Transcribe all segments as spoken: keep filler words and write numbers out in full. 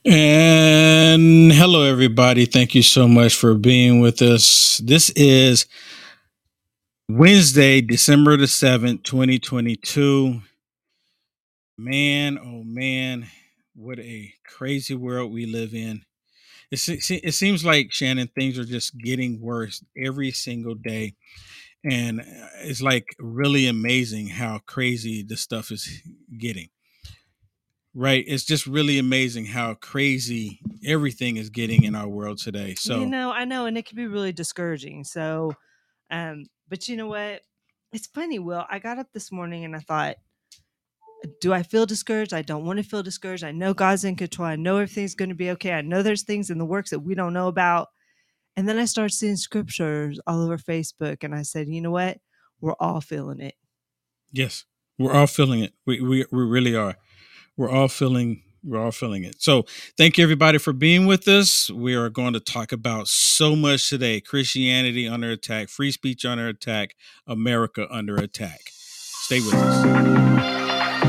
And hello, everybody. Thank you so much for being with us. This is Wednesday, December the seventh, twenty twenty-two. Man, oh man, what a crazy world we live in. It, se- it seems like, Shannon, things are just getting worse every single day. And uh, it's like really amazing how crazy this stuff is getting. Right. It's just really amazing how crazy everything is getting in our world today. You So, know, I know, and it can be really discouraging. So, um, but you know what? It's funny, Will. I got up this morning and I thought, do I feel discouraged? I don't want to feel discouraged. I know God's in control. I know everything's going to be okay. I know there's things in the works that we don't know about. And then I started seeing scriptures all over Facebook, and I said, you know what? We're all feeling it. yes, we're all feeling it. We, we we really are. We're all feeling we're all feeling it. So thank you everybody for being with us. We are going to talk about so much today. Christianity under attack, free speech under attack, America under attack. Stay with us.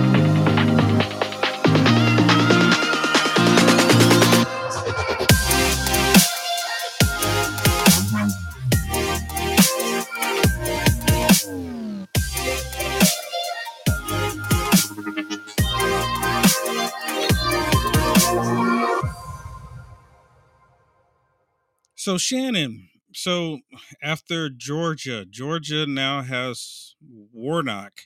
So Shannon, so after Georgia, Georgia now has Warnock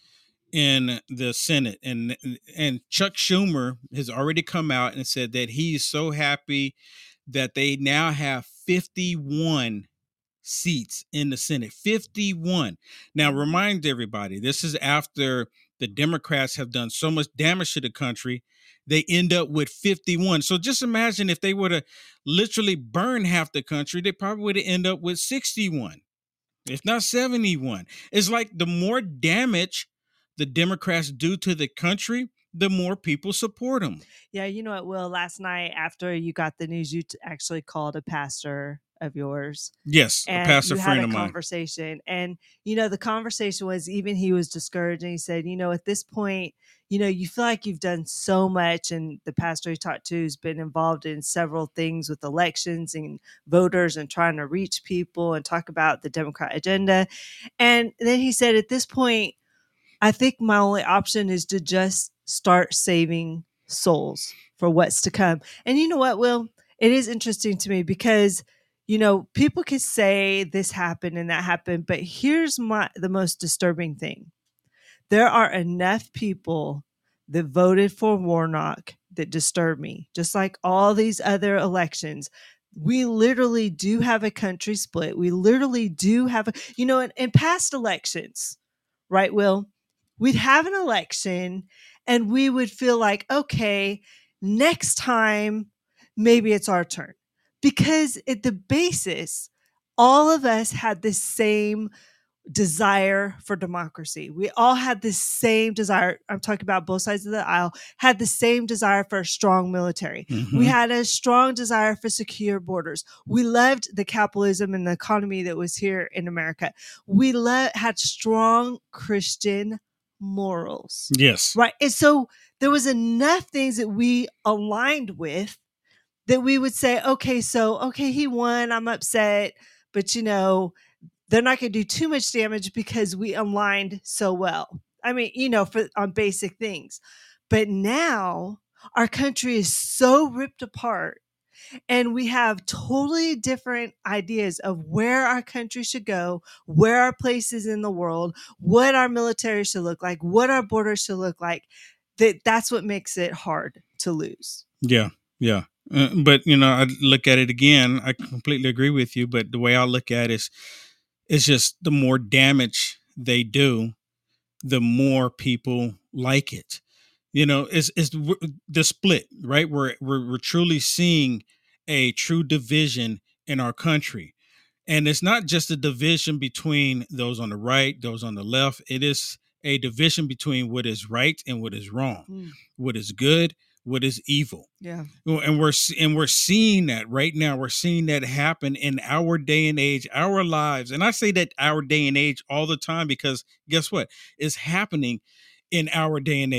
in the Senate, and and Chuck Schumer has already come out and said that he's so happy that they now have fifty-one seats in the Senate. fifty-one. Now, remind everybody, this is after the Democrats have done so much damage to the country. They end up with fifty-one. So just imagine if they were to literally burn half the country, they probably would have ended up with sixty-one, if not seventy-one. It's like the more damage the Democrats do to the country, the more people support them. Yeah, you know what, Will? Last night after you got the news, you t- actually called a pastor of yours. Yes, a And pastor you had friend a of mine. conversation. And, you know, the conversation was, even he was discouraged. And he said, you know, at this point, you know, you feel like you've done so much. And the pastor he talked to has been involved in several things with elections and voters and trying to reach people and talk about the Democrat agenda. And then he said, at this point, I think my only option is to just start saving souls for what's to come. And you know what, Will? It is interesting to me because, you know, people can say this happened and that happened, but here's my the most disturbing thing. There are enough people that voted for Warnock that disturb me, just like all these other elections. We literally do have a country split. We literally do have a, you know, in, in past elections, right, Will? We'd have an election and we would feel like, okay, next time, maybe it's our turn. Because at the basis, all of us had the same desire for democracy. We all had the same desire. I'm talking about both sides of the aisle, had the same desire for a strong military. Mm-hmm. We had a strong desire for secure borders. We loved the capitalism and the economy that was here in America. We lo- had strong Christian morals. Yes. Right. And so there was enough things that we aligned with that we would say, okay, so, okay, he won. I'm upset. But, you know, they're not going to do too much damage because we aligned so well. I mean, you know, for on basic things. But now our country is so ripped apart and we have totally different ideas of where our country should go, where our place is in the world, what our military should look like, what our borders should look like. That that's what makes it hard to lose. Yeah. Yeah. Uh, but, you know, I look at it again. I completely agree with you. But the way I look at it is, it's just the more damage they do, the more people like it. You know, it's, it's the split, right? We're, we're, we're truly seeing a true division in our country. And it's not just a division between those on the right, those on the left. It is a division between what is right and what is wrong, mm. what is good, what is evil. Yeah. And we're and we're seeing that right now. We're seeing that happen in our day and age, our lives. And I say that our day and age all the time because guess what? It's happening in our day and age.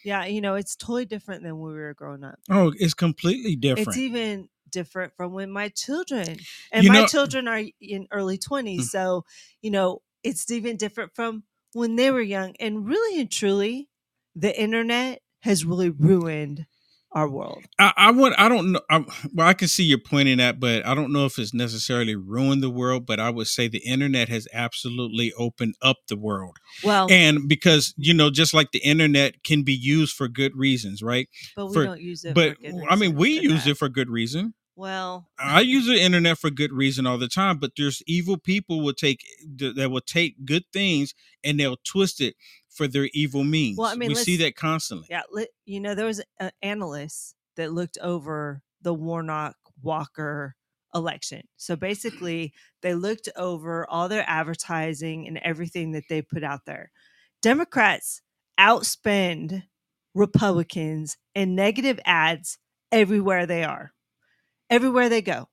Yeah, you know, it's totally different than when we were growing up. Oh, it's completely different. It's even different from when my children and You my know- children are in early twenties. Mm. So, you know, it's even different from when they were young. And really and truly, the internet has really ruined our world. I, I would. I don't know. I, well, I can see your point in that, but I don't know if it's necessarily ruined the world. But I would say the internet has absolutely opened up the world. Well, And because, you know, just like the internet can be used for good reasons, right? but we For- don't use it. But for good I mean, we reasons use enough. it for good reason. Well, I use the internet for good reason all the time, but there's evil people will take that will take good things and they'll twist it for their evil means. Well, I mean, we see let's- that constantly. yeah, li- you know, there was an analyst that looked over the Warnock Walker election. So basically, they looked over all their advertising and everything that they put out there. Democrats outspend Republicans in negative ads everywhere they are, everywhere they go.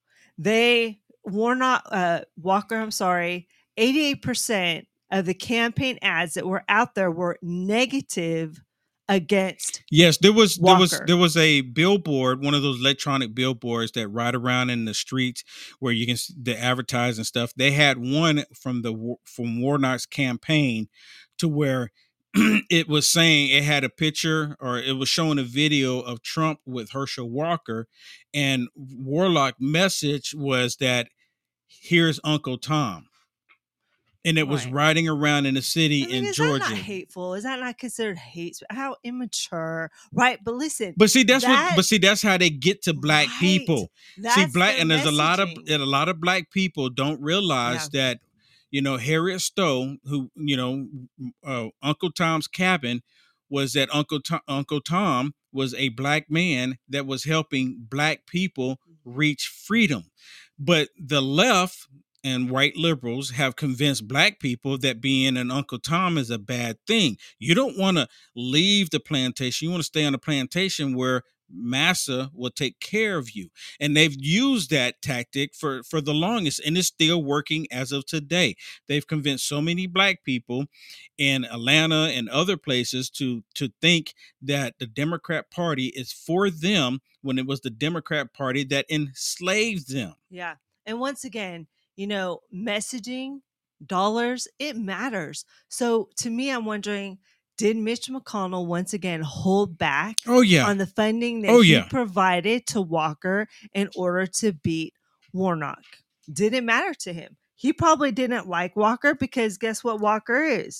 They Warnock uh, Walker, I'm sorry, eighty-eight percent of the campaign ads that were out there were negative against. Yes, there was there was Walker. there was a billboard, one of those electronic billboards that ride around in the streets where you can s- the advertise and stuff. They had one from the Wa- from Warnock's campaign to where it was saying it had a picture or it was showing a video of Trump with Herschel Walker, and Warnock message was that here's Uncle Tom. And it was Right. riding around in the city I mean, in is Georgia. that not hateful? Is that not considered hate? How immature, right? But listen, But see, that's that- what. But see, that's how they get to black Right. people. that's see, black, their and there's a lot of messaging. and a lot of black people don't realize that, you know, Harriet Stowe, who, you know, uh, Uncle Tom's Cabin, was that Uncle Tom, Uncle Tom was a black man that was helping black people reach freedom, but the left and white liberals have convinced black people that being an Uncle Tom is a bad thing. You don't want to leave the plantation. You want to stay on the plantation where massa will take care of you. And they've used that tactic for, for the longest, and it's still working as of today. They've convinced so many black people in Atlanta and other places to, to think that the Democrat Party is for them when it was the Democrat Party that enslaved them. Yeah. And once again, you know, messaging, dollars, it matters. So to me, I'm wondering, did Mitch McConnell once again hold back Oh, yeah. on the funding that Oh, he yeah. provided to Walker in order to beat Warnock? Did it matter to him? He probably didn't like Walker because guess what Walker is?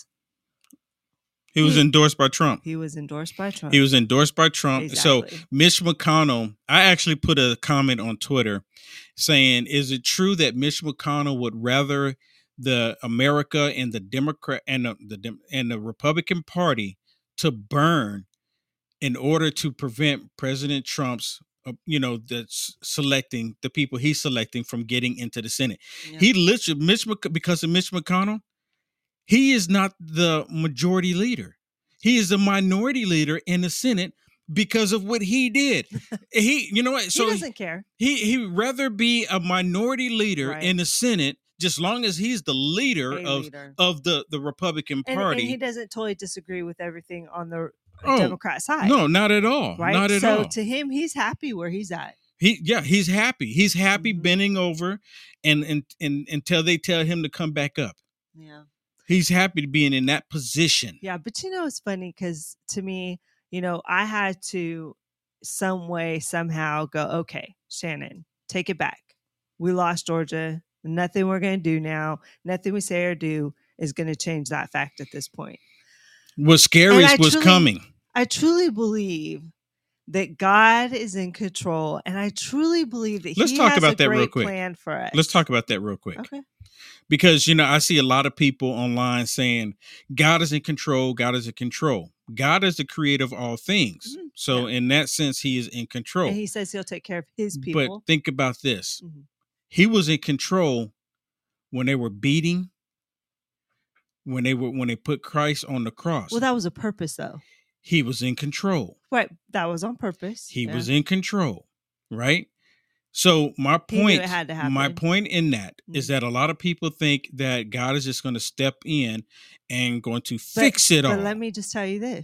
He was He- endorsed by Trump. He was endorsed by Trump. He was endorsed by Trump. Exactly. So Mitch McConnell, I actually put a comment on Twitter saying, is it true that Mitch McConnell would rather the America and the Democrat and the, the Dem- and the Republican Party to burn in order to prevent President Trump's, uh, you know, the s- selecting the people he's selecting from getting into the Senate? Yeah. He literally, Mitch, Mc- because of Mitch McConnell, he is not the majority leader. He is the minority leader in the Senate because of what he did. He, you know what? So he doesn't care. he he rather be a minority leader Right. in the Senate, just long as he's the leader A of leader. of the the Republican And, Party. and he doesn't totally disagree with everything on the Oh, Democrat side. No, not at all. Right. Not at so all. to him, he's happy where he's at. He yeah, he's happy. He's happy Mhm. bending over and, and and until they tell him to come back up. Yeah. He's happy to being in that position. Yeah. But you know, it's funny because to me, you know, I had to some way, somehow go, okay, Shannon, take it back. We lost Georgia. Nothing we're going to do now, nothing we say or do is going to change that fact at this point. What And scariest I was truly- coming. I truly believe that God is in control, and I truly believe that Let's He talk has about a that real great quick. plan for us. Let's talk about that real quick. Okay. Because, you know, I see a lot of people online saying God is in control. God is in control. God is the creator of all things. Mhm. So in that sense, he is in control. And He says He'll take care of His people. But think about this. Mhm. He was in control when they were beating, when they were when they put Christ on the cross. Well, that was a purpose, though. He was in control. Right. That was on purpose. He Yeah. was in control, right? So my He knew point, it had to my happen. point in that is Mhm. that a lot of people think that God is just going to step in and going to fix it all. But let me just tell you this.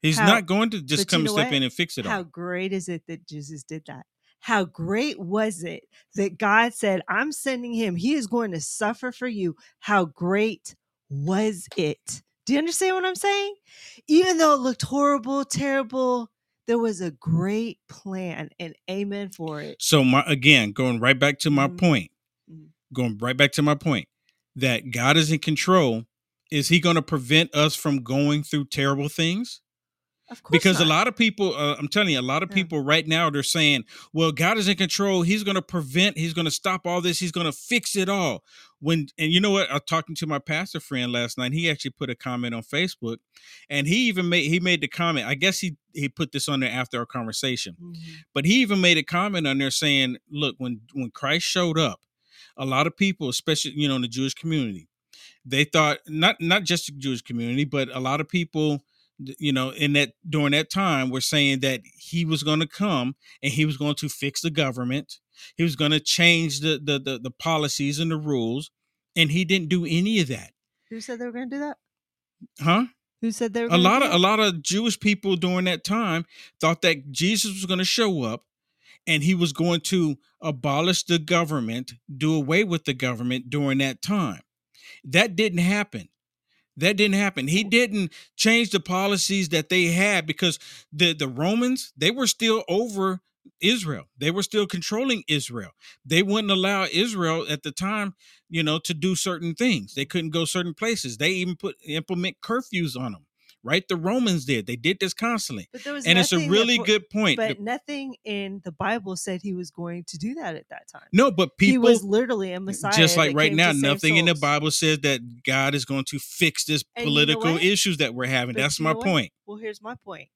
He's How- not going to just but you come and know step what? in and fix it How all. great is it that Jesus did that? How great was it that God said, I'm sending him. He is going to suffer for you. How great was it? Do you understand what I'm saying? Even though it looked horrible, terrible, there was a great plan, and amen for it. So my again, going right back to my Mhm. point, Mhm. going right back to my point that God is in control. Is he going to prevent us from going through terrible things? Of course Because not. a lot of people, uh, I'm telling you, a lot of Yeah. people right now, they're saying, well, God is in control. He's going to prevent, he's going to stop all this. He's going to fix it all. When, and you know what? I was talking to my pastor friend last night. He actually put a comment on Facebook, and he even made, he made the comment. I guess he, he put this on there after our conversation, Mhm. but he even made a comment on there saying, look, when, when Christ showed up, a lot of people, especially, you know, in the Jewish community, they thought not, not just the Jewish community, but a lot of people, you know, in that during that time were saying that he was going to come and he was going to fix the government. He was going to change the, the the the policies and the rules, and he didn't do any of that. Who said they were going to do that? Huh? Who said they were A going to lot do of that? a lot of Jewish people during that time thought that Jesus was going to show up and he was going to abolish the government, do away with the government during that time. That didn't happen. That didn't happen. He didn't change the policies that they had because the, the Romans, they were still over Israel. They were still controlling Israel. They wouldn't allow Israel at the time, you know, to do certain things. They couldn't go certain places. They even put implement curfews on them. Right? The Romans did. They did this constantly. But there was And it's a nothing that really fo- good point. But The- nothing in the Bible said he was going to do that at that time. no, but He people was literally a Messiah. just like that right came now, to save nothing in the souls. Bible says that God is going to fix this And you know political what? issues that we're having. But That's you my know what? point. Well, here's my point.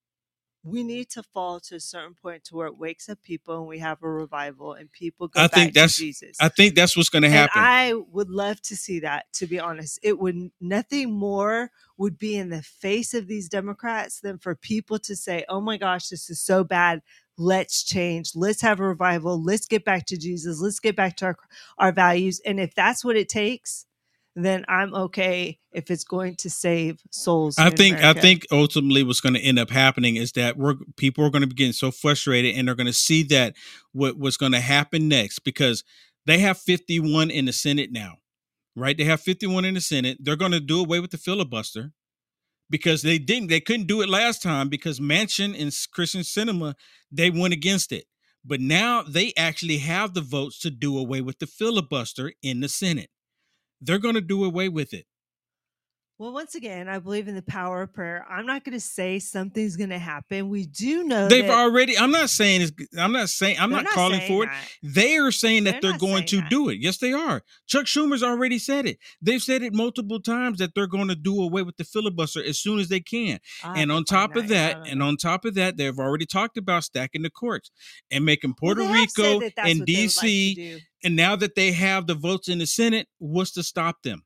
We need to fall to a certain point to where it wakes up people and we have a revival and people go I back think that's to Jesus. I think that's what's going to And happen. I would love to see that, to be honest. It would nothing more would be in the face of these Democrats than for people to say, oh my gosh, this is so bad. Let's change. Let's have a revival. Let's get back to Jesus. Let's get back to our, our values. And if that's what it takes, then I'm okay if it's going to save souls. I here in think I America. think ultimately what's going to end up happening is that we're people are going to be getting so frustrated and they're going to see that what what's going to happen next because they have fifty-one in the Senate now, right? They have fifty-one in the Senate. They're going to do away with the filibuster because they didn't they couldn't do it last time because Manchin and Christian Cinema, they went against it. But now they actually have the votes to do away with the filibuster in the Senate. They're going to do away with it. Well, once again, I believe in the power of prayer. I'm not going to say something's going to happen. We do know They've that already. I'm not saying. It's, I'm not saying. I'm they're not not calling saying for it. that. They are saying that They're they're not going saying to that. do it. Yes, they are. Chuck Schumer's already said it. They've said it multiple times that they're going to do away with the filibuster as soon as they can. I'll have And to on find top of out. Yeah, I that, don't and know. on top of that, they've already talked about stacking the courts and making Well, Puerto they have said Rico that that's and what they would D like to C. do. And now that they have the votes in the Senate, what's to stop them?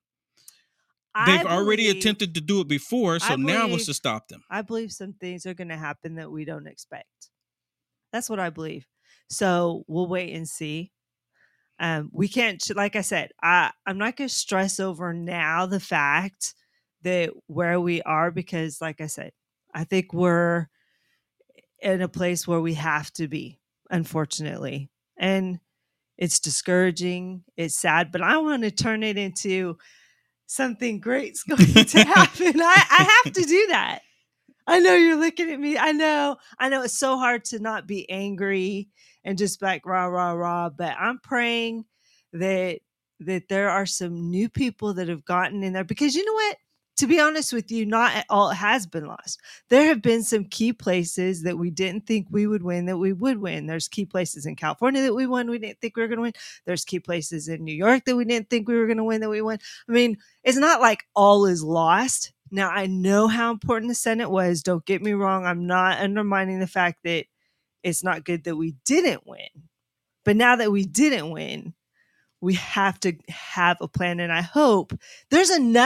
I They've already believe- attempted to do it before, so I now what's believe- to stop them? I believe some things are going to happen that we don't expect. That's what I believe. So we'll wait and see. Um, we can't, like I said, I, I'm not going to stress over now the fact that where we are, because like I said, I think we're in a place where we have to be, unfortunately. And it's discouraging. It's sad, but I want to turn it into something great's going to happen. I, I have to do that. I know you're looking at me. I know. I know it's so hard to not be angry and just like rah, rah, rah. But I'm praying that that there are some new people that have gotten in there. Because you know what? To be honest with you, not all has been lost. There have been some key places that we didn't think we would win that we would win. There's key places in California that we won we didn't think we were going to win. There's key places in New York that we didn't think we were going to win that we won. I mean, it's not like all is lost. Now, I know how important the Senate was. Don't get me wrong. I'm not undermining the fact that it's not good that we didn't win. But now that we didn't win, we have to have a plan. And I hope there's enough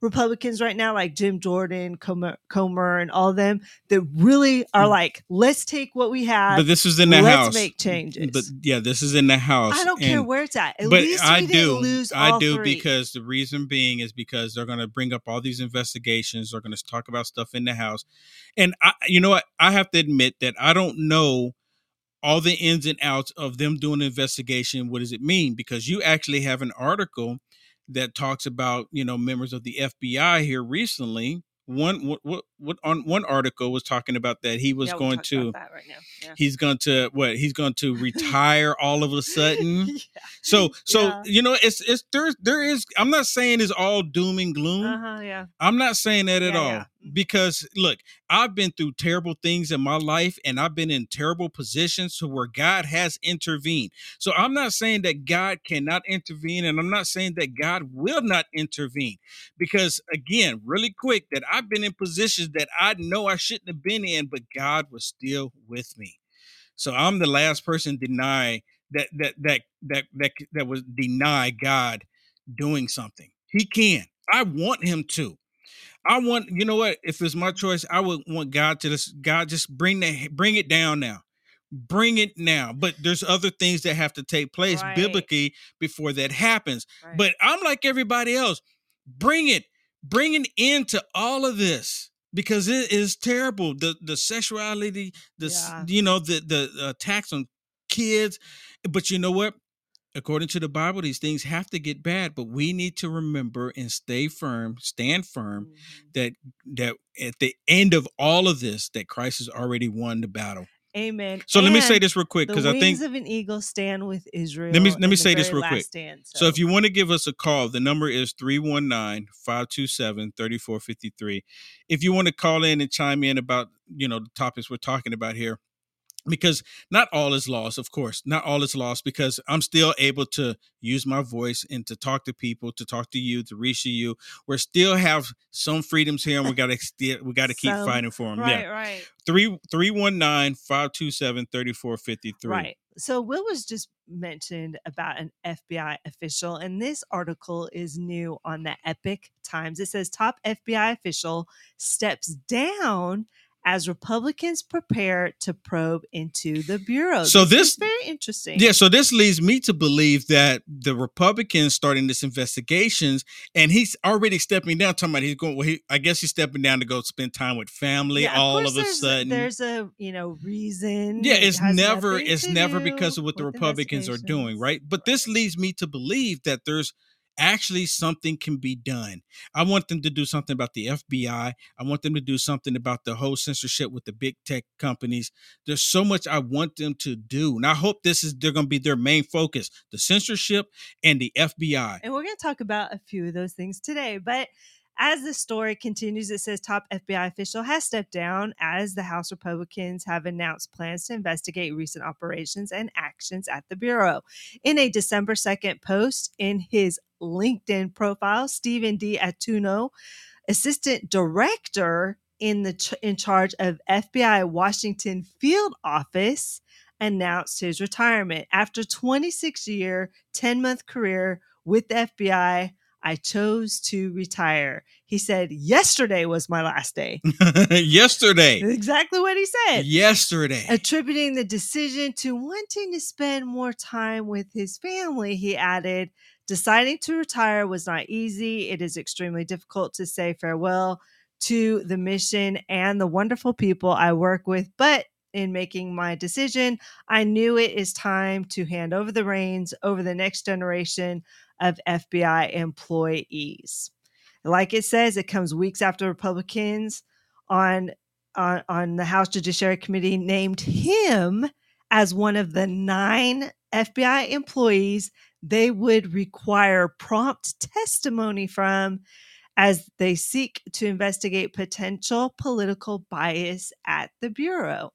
Republicans right now, like Jim Jordan, Comer, Comer and all of them, that really are like, let's take what we have. But this is in the let's House. Let's make changes. But yeah, this is in the House. I don't and, care where it's at. At but least I we do. didn't lose I all do three. because the reason being is because they're going to bring up all these investigations. They're going to talk about stuff in the House. And I, you know what? I have to admit that I don't know all the ins and outs of them doing an investigation. What does it mean? Because you actually have an article that talks about, you know, members of the F B I here recently. One what what, what on one article was talking about that he was yeah, going we'll talk to about that right now. Yeah. he's going to what he's going to retire all of a sudden. yeah. So so Yeah. you know it's it's there there is I'm not saying it's all doom and gloom. Uh-huh, yeah. I'm not saying that at Yeah, all. yeah. Because look, I've been through terrible things in my life and I've been in terrible positions to where God has intervened. So I'm not saying that God cannot intervene, and I'm not saying that God will not intervene. Because again, really quick, that I've been in positions that I know I shouldn't have been in, but God was still with me. So I'm the last person deny that that that that that that was deny God doing something. He can. I want him to. I want, you know what? If it's my choice, I would want God to just God just bring that bring it down now. Bring it now. But there's other things that have to take place Right. biblically before that happens. Right. But I'm like everybody else. Bring it. Bring an end to all of this. Because it is terrible. The the sexuality, the Yeah. you know, the the attacks on kids. But you know what? According to the Bible, these things have to get bad, but we need to remember and stay firm, stand firm, Mhm. that that at the end of all of this, that Christ has already won the battle. Amen. So let me say And this real quick, the because I think wings of an eagle stand with Israel. let me let in me the say this very real quick. last stand, So if you want to give us a call, the number is three one nine, five two seven, three four five three. If you want to call in and chime in about, you know, the topics we're talking about here. Because not all is lost, of course, not all is lost, because I'm still able to use my voice and to talk to people, to talk to you, to reach you. We still have some freedoms here, and we got to still we got to keep Some, fighting for them. Right, yeah, right. three three one nine five two seven thirty four fifty three. Right. So Will was just mentioned about an F B I official, and this article is new on the Epic Times. It says top F B I official steps down as Republicans prepare to probe into the Bureau. So this, this is very interesting. Yeah, so this leads me to believe that the Republicans starting this investigations, and he's already stepping down. Talking about he's going. Well, he, I guess he's stepping down to go spend time with family. Yeah, all of, of a there's, sudden, there's a you know reason. Yeah, It it's has never nothing it's to never do because of what the with Republicans are doing, investigations. right? But this Right. leads me to believe that there's actually something can be done. I want them to do something about the F B I. I want them to do something about the whole censorship with the big tech companies. There's so much I want them to do. And I hope this is they're going to be their main focus, the censorship and the F B I. And we're going to talk about a few of those things today. But as the story continues, it says top F B I official has stepped down as the House Republicans have announced plans to investigate recent operations and actions at the Bureau. In a December second post in his LinkedIn profile, Stephen D. Atuno, assistant director in the ch- in charge of F B I Washington Field Office, announced his retirement. After twenty-six year, ten month career with the F B I, I chose to retire. He said, yesterday was my last day. Yesterday. Exactly what he said. Yesterday. Attributing the decision to wanting to spend more time with his family, he added, deciding to retire was not easy. It is extremely difficult to say farewell to the mission and the wonderful people I work with, but in making my decision, I knew it is time to hand over the reins over the next generation of F B I employees. Like it says, it comes weeks after Republicans on, on, on the House Judiciary Committee named him as one of the nine F B I employees they would require prompt testimony from as they seek to investigate potential political bias at the Bureau.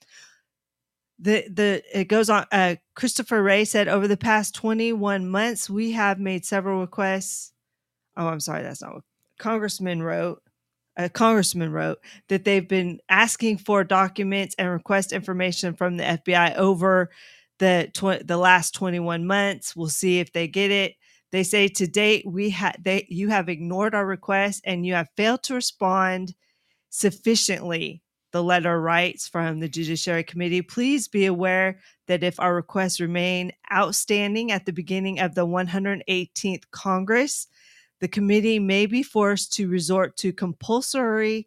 The the it goes on. Uh, Christopher Wray said, over the past twenty-one months, we have made several requests. Oh, I'm sorry, that's not what Congressman wrote. A congressman wrote that they've been asking for documents and request information from the F B I over the tw- the last twenty-one months. We'll see if they get it. They say to date, we ha- they, you have ignored our request and you have failed to respond sufficiently. The letter writes from the Judiciary Committee. Please be aware that if our requests remain outstanding at the beginning of the one hundred eighteenth Congress, the committee may be forced to resort to compulsory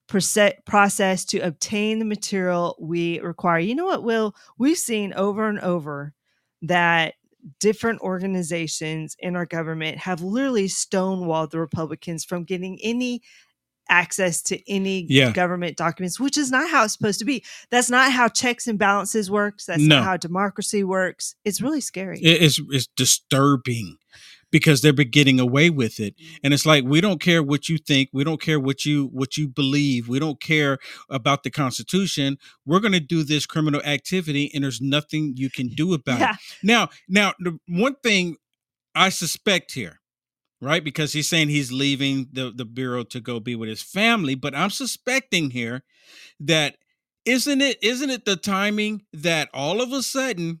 process to obtain the material we require. You know what, Will? We've seen over and over that different organizations in our government have literally stonewalled the Republicans from getting any access to any Yeah. government documents, which is not how it's supposed to be. That's not how checks and balances works. That's No. not how democracy works. It's really scary. It- It's it's disturbing because they're getting away with it. And it's like, we don't care what you think. We don't care what you what you believe. We don't care about the Constitution. We're going to do this criminal activity and there's nothing you can do about Yeah. it. Now, now the one thing I suspect here, right? Because he's saying he's leaving the, the Bureau to go be with his family. But I'm suspecting here that isn't it isn't it the timing that all of a sudden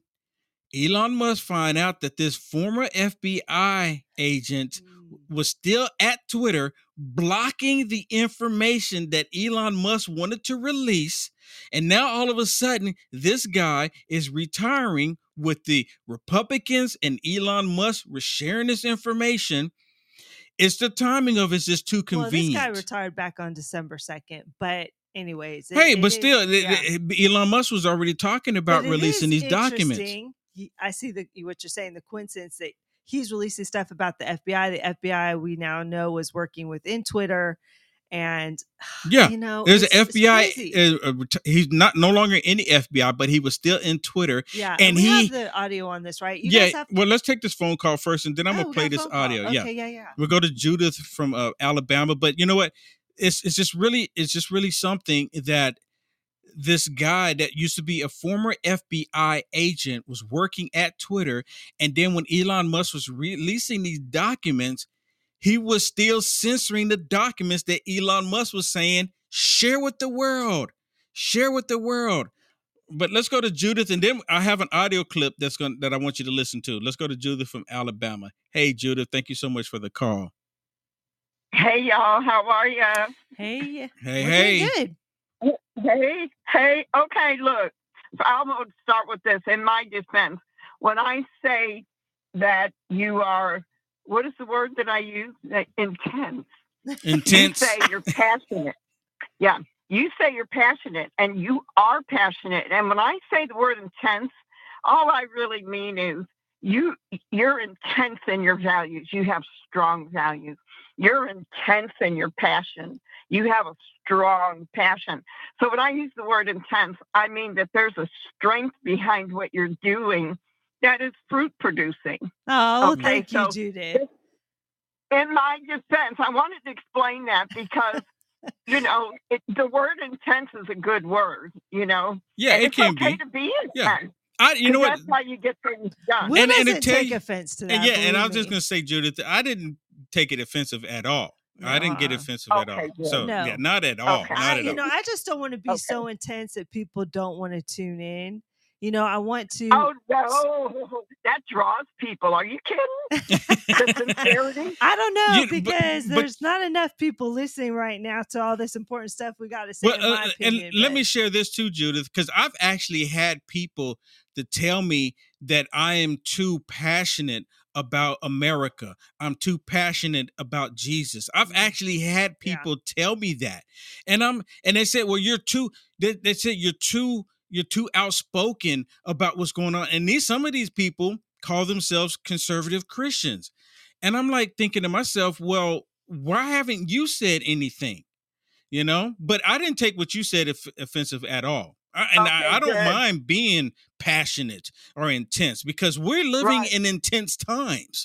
Elon Musk find out that this former F B I agent was still at Twitter blocking the information that Elon Musk wanted to release. And now all of a sudden, this guy is retiring with the Republicans and Elon Musk were sharing this information. It's the timing of it's just too convenient. Well, this guy retired back on December second, but anyways. It, hey, it but is, still, yeah. Elon Musk was already talking about But it releasing is these documents. interesting. I see the what you're saying, the coincidence that he's releasing stuff about the F B I. The F B I, we now know, was working within Twitter. And, yeah, you know, there's an it's- F B I. it's Uh, uh, he's not no longer in the F B I, but he was still in Twitter. Yeah, and and we he have the audio on this, right? You yeah. guys have Well, let's take this phone call first, and then I'm Oh, gonna we play got a this phone call. audio. Yeah, Okay, yeah, yeah. We'll go to Judith from uh, Alabama. But you know what? It's it's just really it's just really something that this guy that used to be a former F B I agent was working at Twitter, and then when Elon Musk was releasing these documents, he was still censoring the documents that Elon Musk was saying, share with the world, share with the world. But let's go to Judith, and then I have an audio clip that's going that I want you to listen to. Let's go to Judith from Alabama. Hey, Judith, thank you so much for the call. Hey, y'all, how are you? Hey, Hey, we're hey. doing good. Hey, hey, okay, look, I'm going to start with this. In my defense, when I say that you are, what is the word that I use? That intense. Intense. You say you're passionate. Yeah, you say you're passionate, and you are passionate. And when I say the word intense, all I really mean is you, you're intense in your values. You have strong values. You're intense in your passion. You have a strong passion. So when I use the word intense, I mean that there's a strength behind what you're doing that is fruit producing. Oh, Okay, thank so you, Judith. In my defense, I wanted to explain that because, you know, it, the word intense is a good word, you know. Yeah, and it it's can okay be. to be intense. Yeah. I, you know what? That's how you get things done. Will and- and doesn't to tell take you- offense to that. And yeah, and I was believe just me. gonna say, Judith, I didn't take it offensive at all. I didn't get Uh-uh. offensive at Okay, all. good. So No. yeah, not at all. Okay. Not I, at you all. know, I just don't want to be Okay. so intense that people don't want to tune in. You know, I want to. Oh, no, that draws people. Are you kidding? The sincerity? I don't know You- but- because but- there's not enough people listening right now to all this important stuff we got to say. Well, in my uh, opinion, and let but- me share this too, Judith, because I've actually had people to tell me that I am too passionate about America. I'm too passionate about Jesus. I've Mhm. actually had Yeah. people tell me that, and I'm and they said, "Well, you're too." They, they said you're too. You're too outspoken about what's going on. And these some of these people call themselves conservative Christians, and I'm like thinking to myself, well, why haven't you said anything? You know, but I didn't take what you said off- offensive at all. I, and Okay, I, I don't good. mind being passionate or intense because we're living Right. in intense times.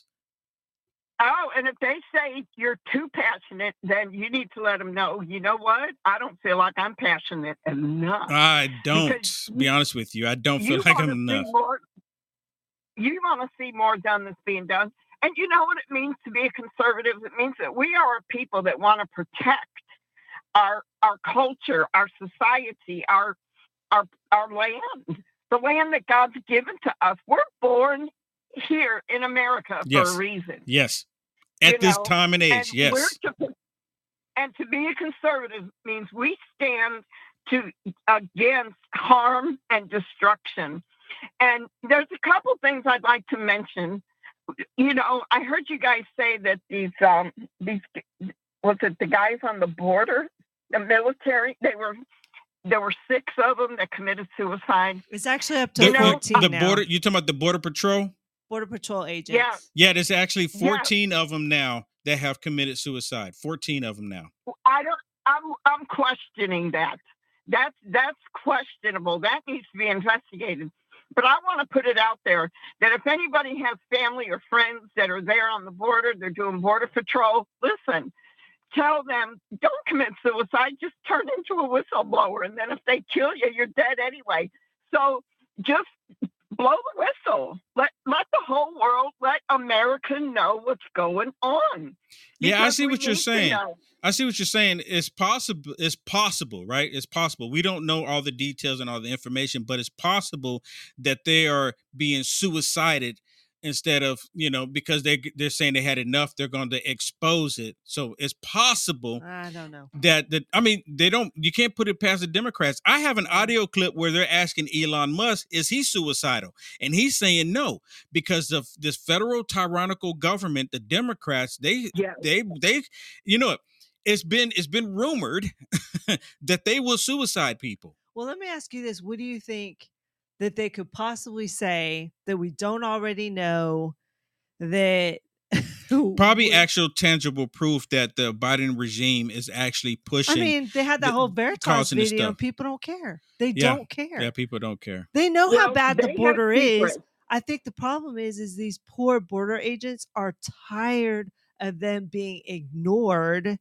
Oh, and if they say you're too passionate, then you need to let them know, you know what? I don't feel like I'm passionate enough. I don't, Because be you- honest with you. I don't feel you like I'm wanna see enough. more. You want to see more done that's being done. And you know what it means to be a conservative? It means that we are a people that want to protect our our culture, our society, our our our land, the land that God's given to us. We're born here in America Yes. for a reason. Yes. At You this know, time and age, and yes. we're to, and to be a conservative means we stand to against harm and destruction. And there's a couple things I'd like to mention. You know, I heard you guys say that these um these was it the guys on the border, the military, they were there were six of them that committed suicide. It's actually up to The, You know, fourteen the now. border, you talking about the Border Patrol? Border Patrol agents. Yeah. Yeah, there's actually Yeah. fourteen of them now that have committed suicide. fourteen of them now. I don't. I'm. I'm questioning that. That's that's questionable. That needs to be investigated. But I want to put it out there that if anybody has family or friends that are there on the border, they're doing border patrol. Listen, tell them don't commit suicide. Just turn into a whistleblower, and then if they kill you, you're dead anyway. So just blow the whistle. Let let the whole world, let America know what's going on. Yeah, I Because see we what you're need to saying. know. I see what you're saying. It's possible. It's possible, right? It's possible. We don't know all the details and all the information, but it's possible that they are being suicided instead of, you know, because they they're saying they had enough. They're going to expose it. So it's possible I don't know. that that I mean, they don't. You can't put it past the Democrats. I have an audio clip where they're asking Elon Musk, "Is he suicidal?" And he's saying no, because of this federal tyrannical government, the Democrats, they Yeah. they they, you know, it's been it's been rumored that they will suicide people. Well, let me ask you this. What do you think that they could possibly say that we don't already know that Probably would- actual tangible proof that the Biden regime is actually I pushing. mean, they had that the- whole Veritas causing this video stuff. and people don't care. They Yeah. don't care. yeah, people don't care. They know how Well, bad they the have border is. secrets. I think the problem is, is these poor border agents are tired of them being ignored.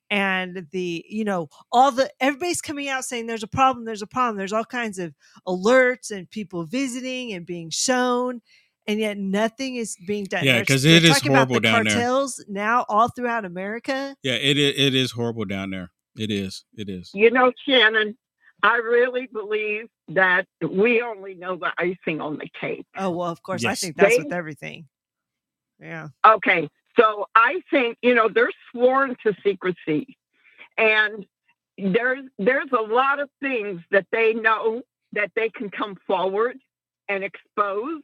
And the, you know, all the, everybody's coming out saying there's a problem, there's a problem. There's all kinds of alerts and people visiting and being shown. And yet nothing is being done. Yeah, They're- 'cause they're it is talking about horrible the down there. cartels now all throughout America. Yeah, it i- it is horrible down there. It is. It is. You know, Shannon, I really believe that we only know the icing on the cake. Oh, well, of course. I Yes. think that's They- with everything. Yeah. Okay, so I think, you know, they're sworn to secrecy. And there's there's a lot of things that they know that they can come forward and expose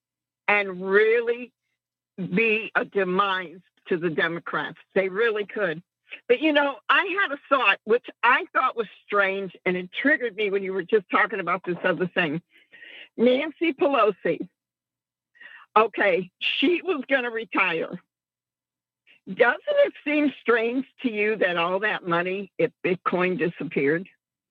and really be a demise to the Democrats. They really could. But, you know, I had a thought, which I thought was strange, and it triggered me when you were just talking about this other thing. Nancy Pelosi, okay, she was going to retire. Doesn't it seem strange to you that all that money, if Bitcoin disappeared?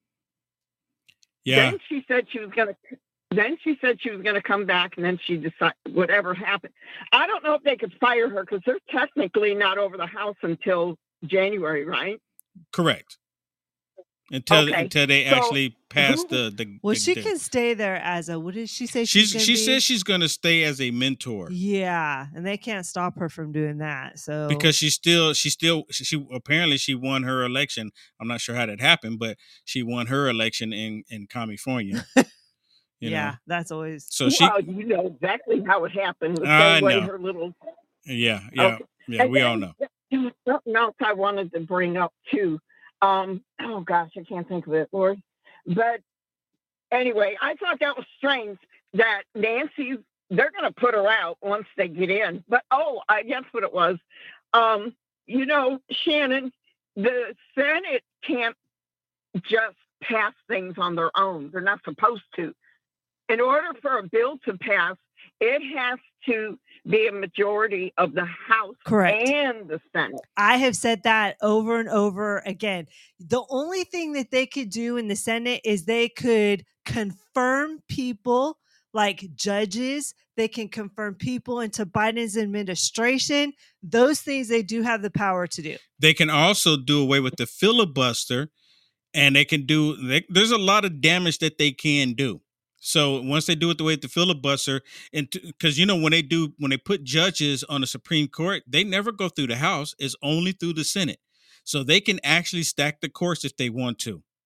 Yeah. Then she said she was going to. Then she said she was going to come back, and then she decided whatever happened. I don't know if they could fire her because they're technically not over the House until January, right? Correct. Until Okay, until they so actually pass who- the the. Well, the- she the- can stay there as a, what did she say? She's gonna she be? says she's going to stay as a mentor Yeah. And they can't stop her from doing that. So, because she still she still she, she apparently she won her election. I'm not sure how that happened, but she won her election in in California. You yeah, know, that's always, so she well, you know exactly how it happened. The I same way know. her little. yeah yeah Okay. yeah And we all then know. there was something else I wanted to bring up too. Um, oh gosh, I can't think of it, Lord. But anyway, I thought that was strange that Nancy, they're going to put her out once they get in. But oh, I guess what it was. Um, you know, Shannon, the Senate can't just pass things on their own. They're not supposed to. In order for a bill to pass, it has to be a majority of the House Correct. and the Senate. I have said that over and over again. The only thing that they could do in the Senate is they could confirm people like judges. They can confirm people into Biden's administration. Those things they do have the power to do. They can also do away with the filibuster, and they can do. They, there's a lot of damage that they can do. So once they do it the way with the filibuster, and because you know when they do when they put judges on the Supreme Court, they never go through the House; it's only through the Senate. So they can actually stack the courts if they want to.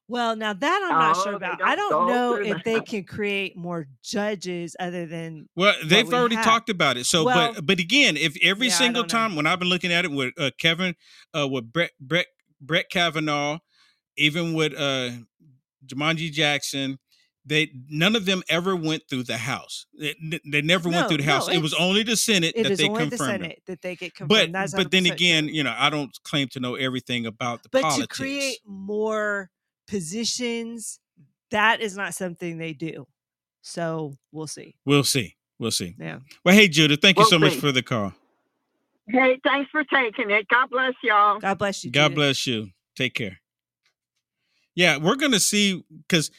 Well, now that I'm not sure Oh, they about. I don't don't go know through if they that. can create more judges other than Well, what they've we already have. talked about it. So, Well, but but again, if every yeah, I single don't know. time when I've been looking at it with uh, Kevin, uh, with Brett Brett Brett Kavanaugh, even with uh, Jumanji Jackson, they none of them ever went through the House. They, they never went No, through the no, House. It was it's only the Senate it that is they only the confirmed them. Senate that they get But confirmed. That's but then 100% again, true. you know, I don't claim to know everything about the But to politics. create more positions, that is not something they do. So we'll see. We'll see. We'll see. Yeah. Well, hey, Judith, thank you We'll so much see. for the call. Hey, thanks for taking it. God bless y'all. God bless you. God Judith. bless you. Take care. Yeah, we're gonna see because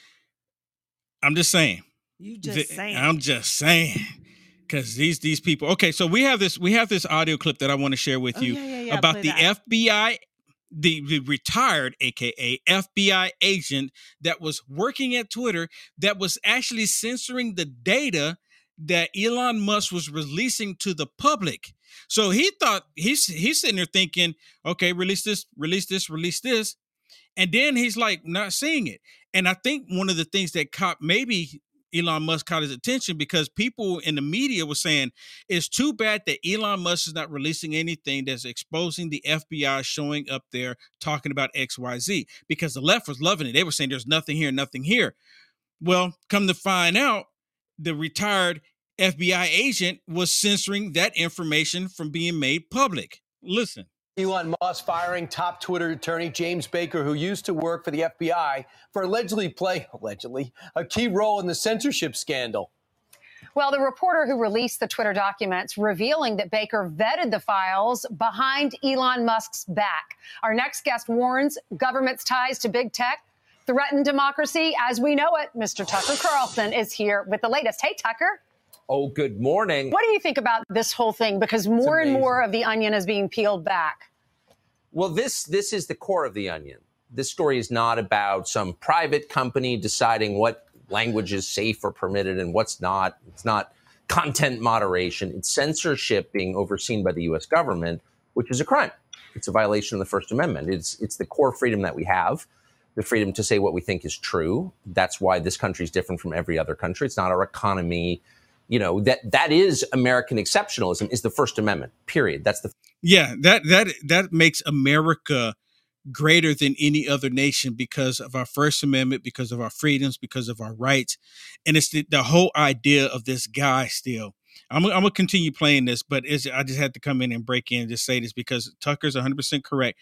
I'm just saying. You just the- saying. I'm just saying. Because these these people. Okay, so we have this we have this audio clip that I want to share with Oh, you yeah, yeah, yeah. about Play the that. F B I, the, the retired, aka F B I agent that was working at Twitter that was actually censoring the data that Elon Musk was releasing to the public. So he thought he's he's sitting there thinking, okay, release this, release this, release this. And then he's like not seeing it. And I think one of the things that caught maybe Elon Musk caught his attention because people in the media were saying it's too bad that Elon Musk is not releasing anything that's exposing the F B I showing up there talking about X Y Z, because the left was loving it. They were saying there's nothing here, nothing here. Well, come to find out, the retired F B I agent was censoring that information from being made public. Listen. Elon Musk firing top Twitter attorney James Baker, who used to work for the F B I, for allegedly playing, allegedly, a key role in the censorship scandal. Well, the reporter who released the Twitter documents revealing that Baker vetted the files behind Elon Musk's back. Our next guest warns government's ties to big tech threaten democracy as we know it. Mister Tucker Carlson is here with the latest. Hey, Tucker. Oh, good morning. What do you think about this whole thing? Because more and more of the onion is being peeled back. Well, this this is the core of the onion. This story is not about some private company deciding what language is safe or permitted and what's not. It's not content moderation. It's censorship being overseen by the U S government, which is a crime. It's a violation of the First Amendment. It's it's the core freedom that we have, the freedom to say what we think is true. That's why this country is different from every other country. It's not our economy. You know, that that is American exceptionalism, is the First Amendment, period. That's the Yeah, that that that makes America greater than any other nation because of our First Amendment, because of our freedoms, because of our rights. And it's the, the whole idea of this guy still. I'm, I'm going to continue playing this, but it's, I just had to come in and break in and just say this because Tucker's one hundred percent correct.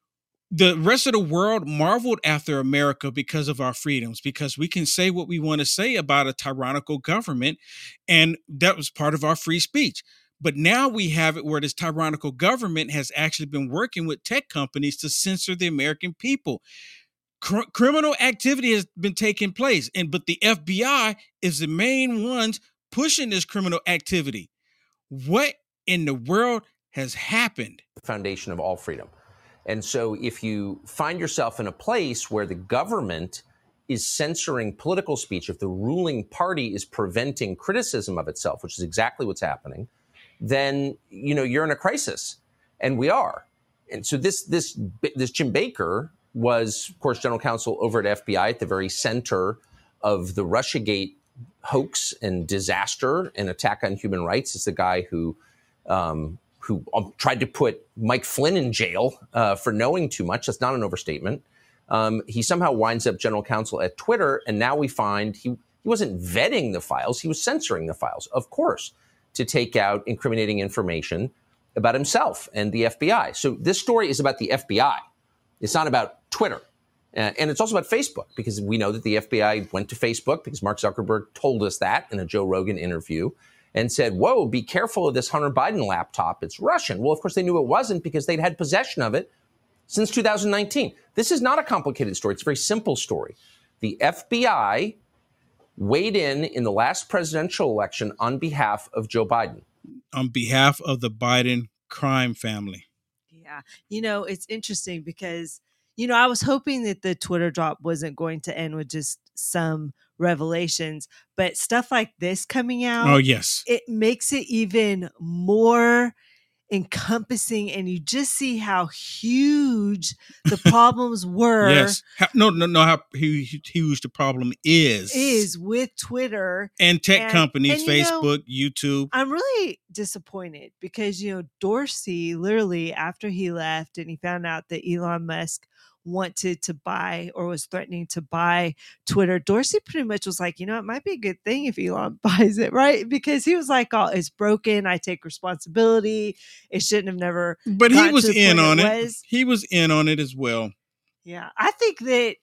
The rest of the world marveled after America because of our freedoms, because we can say what we want to say about a tyrannical government. And that was part of our free speech. But now we have it where this tyrannical government has actually been working with tech companies to censor the American people. Cr- criminal activity has been taking place, and but the F B I is the main ones pushing this criminal activity. What in the world has happened? foundation of all freedom. And so if you find yourself in a place where the government is censoring political speech, if the ruling party is preventing criticism of itself, which is exactly what's happening, then, you know, you're in a crisis. And we are. And so this this this Jim Baker was, of course, general counsel over at F B I at the very center of the Russiagate hoax and disaster and attack on human rights. It's the guy who um, who tried to put Mike Flynn in jail uh, for knowing too much. That's not an overstatement. Um, he somehow winds up general counsel at Twitter. And now we find he, he wasn't vetting the files. He was censoring the files, of course, to take out incriminating information about himself and the F B I. So this story is about the F B I. It's not about Twitter. Uh, and it's also about Facebook, because we know that the F B I went to Facebook because Mark Zuckerberg told us that in a Joe Rogan interview and said, whoa, be careful of this Hunter Biden laptop. It's Russian. Well, of course, they knew it wasn't because they'd had possession of it since two thousand nineteen. This is not a complicated story. It's a very simple story. The F B I weighed in in the last presidential election on behalf of Joe Biden. On behalf of the Biden crime family. Yeah. You know, it's interesting because, you know, I was hoping that the Twitter drop wasn't going to end with just some revelations, but stuff like this coming out. Oh, yes. It makes it even more encompassing, and you just see how huge the problems were. Yes. How, no, no, no. How huge, huge the problem is is with Twitter and tech and, companies, and, you know, Facebook, YouTube. I'm really disappointed because, you know, Dorsey literally after he left and he found out that Elon Musk wanted to buy or was threatening to buy Twitter, Dorsey pretty much was like, you know, it might be a good thing if Elon buys it, right? Because he was like, oh, it's broken. I take responsibility. It shouldn't have never. But he was to the in point on it. was. He was in on it as well. Yeah. I think that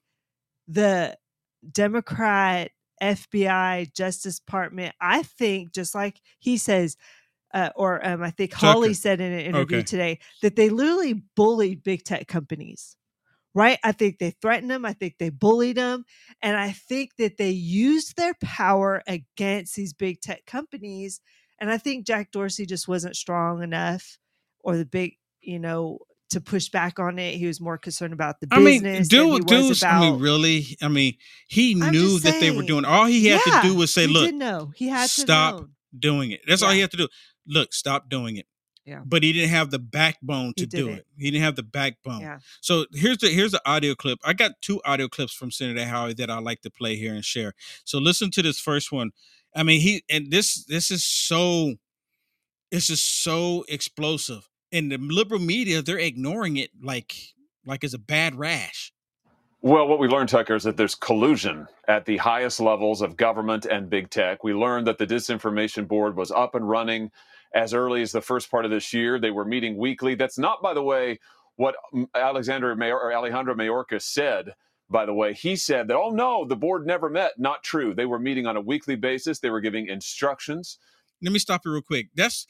the Democrat F B I Justice Department, I think just like he says, uh, or um, I think Hawley Tucker. said in an interview Okay. today that they literally bullied big tech companies. Right? I think they threatened them. I think they bullied them. And I think that they used their power against these big tech companies. And I think Jack Dorsey just wasn't strong enough or the big, you know, to push back on it. He was more concerned about the I mean, business. dude, than he dude, was about, I mean, really? I mean, he I'm knew just that they were saying. doing, all he had Yeah, to do was say, he look, did know. He had to stop know. doing it. That's all Yeah. he had to do. Look, stop doing it. Yeah. But he didn't have the backbone to He do didn't. it. He didn't have the backbone. Yeah. So here's the here's the audio clip. I got two audio clips from Senator Howard that I like to play here and share. So listen to this first one. I mean, he and this this is so this is so explosive. And the liberal media, they're ignoring it like like it's a bad rash. Well, what we learned, Tucker, is that there's collusion at the highest levels of government and big tech. We learned that the Disinformation Board was up and running as early as the first part of this year. They were meeting weekly. That's not, by the way, what Alexander Mayor, or Alejandro Mayorkas said, by the way. He said that, oh, no, the board never met. Not true. They were meeting on a weekly basis. They were giving instructions. Let me stop you real quick. That's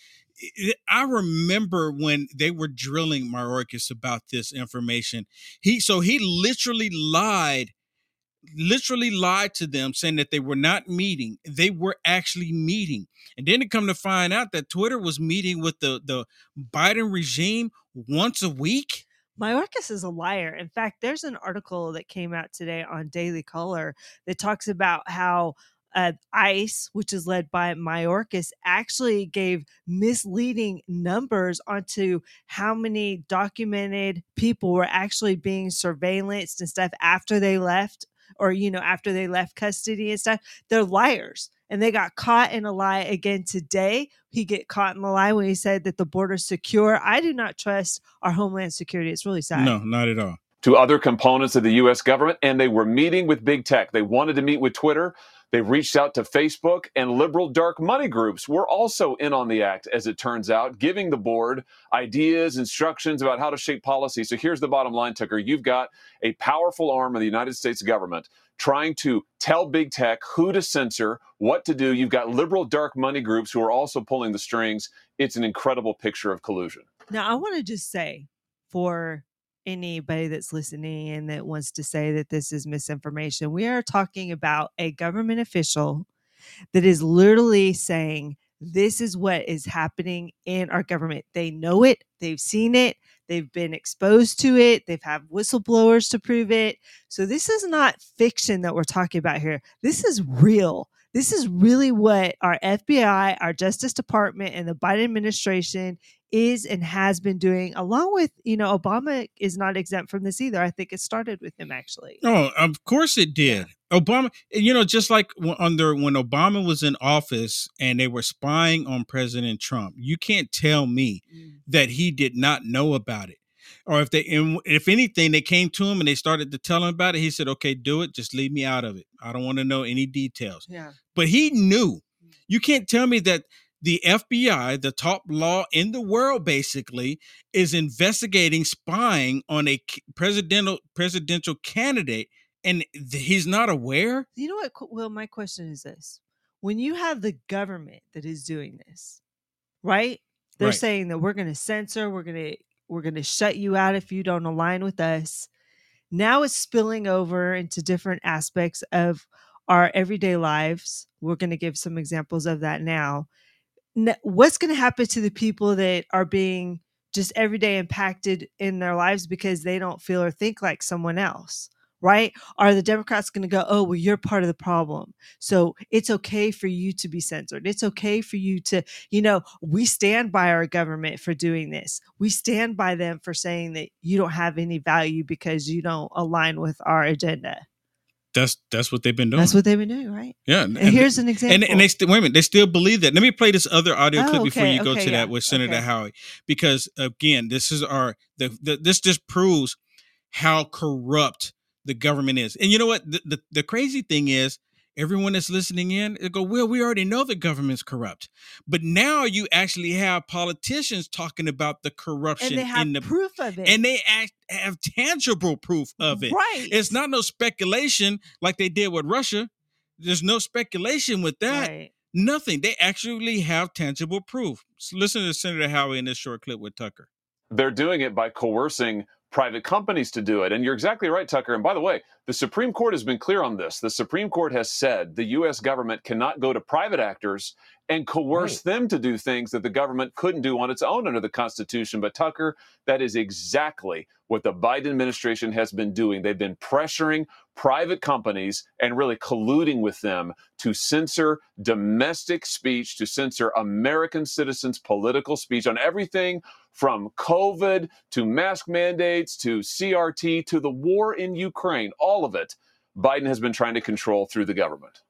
I remember when they were drilling Mayorkas about this information. He so he literally lied, literally lied to them, saying that they were not meeting. They were actually meeting, and then to come to find out that Twitter was meeting with the the Biden regime once a week. Mayorkas is a liar. In fact, there's an article that came out today on Daily Caller that talks about how Uh, ICE, which is led by Mayorkas, actually gave misleading numbers onto how many documented people were actually being surveillanced and stuff after they left, or, you know, after they left custody and stuff. They're liars. And they got caught in a lie again today. He get caught in the lie when he said that the border's secure. I do not trust our Homeland Security. It's really sad. No, not at all. To other components of the U S government, and they were meeting with big tech. They wanted to meet with Twitter. They reached out to Facebook, and liberal dark money groups were also in on the act, as it turns out, giving the board ideas, instructions about how to shape policy. So here's the bottom line, Tucker. You've got a powerful arm of the United States government trying to tell big tech who to censor, what to do. You've got liberal dark money groups who are also pulling the strings. It's an incredible picture of collusion. Now, I want to just say for anybody that's listening and that wants to say that this is misinformation, we are talking about a government official that is literally saying this is what is happening in our government. They know it. They've seen it. They've been exposed to it. They've had whistleblowers to prove it. So this is not fiction that we're talking about here. This is real. This is really what our F B I, our Justice Department, and the Biden administration is and has been doing, along with, you know, Obama is not exempt from this either. I think it started with him, actually. Oh, of course it did. Yeah. Obama, you know, just like under when Obama was in office and they were spying on President Trump, you can't tell me mm. that he did not know about it. Or if they, if anything, they came to him and they started to tell him about it, he said, okay, do it. Just leave me out of it. I don't want to know any details. Yeah. But he knew. You can't tell me that the F B I, the top law in the world, basically, is investigating spying on a presidential presidential candidate, and he's not aware. You know what? Well, my question is this: when you have the government that is doing this, right? They're right. saying that we're going to censor, we're going to we're going to shut you out if you don't align with us. Now it's spilling over into different aspects of our everyday lives. We're going to give some examples of that now. What's going to happen to the people that are being just every day impacted in their lives because they don't feel or think like someone else, right? Are the Democrats going to go, oh, well, you're part of the problem, so it's okay for you to be censored. It's okay for you to, you know, we stand by our government for doing this. We stand by them for saying that you don't have any value because you don't align with our agenda. That's that's what they've been doing. That's what they've been doing, right? Yeah. And, and here's an example. And, and they still, wait a minute, they still believe that. Let me play this other audio oh, clip okay, before you go okay, to yeah, that with Senator okay. Howie, because again, this is our the, the this just proves how corrupt the government is. And you know what? The, the, the crazy thing is, everyone that's listening in, they go, well, we already know the government's corrupt. But now you actually have politicians talking about the corruption. And they have in the, proof of it. And they act, have tangible proof of it. Right. It's not no speculation like they did with Russia. There's no speculation with that. Right. Nothing. They actually have tangible proof. So listen to Senator Howie in this short clip with Tucker. They're doing it by coercing private companies to do it. And you're exactly right, Tucker. And by the way, the Supreme Court has been clear on this. The Supreme Court has said the U S government cannot go to private actors and coerce Right. them to do things that the government couldn't do on its own under the Constitution. But Tucker, that is exactly what the Biden administration has been doing. They've been pressuring private companies and really colluding with them to censor domestic speech, to censor American citizens' political speech on everything from COVID to mask mandates to C R T to the war in Ukraine. All of it, Biden has been trying to control through the government.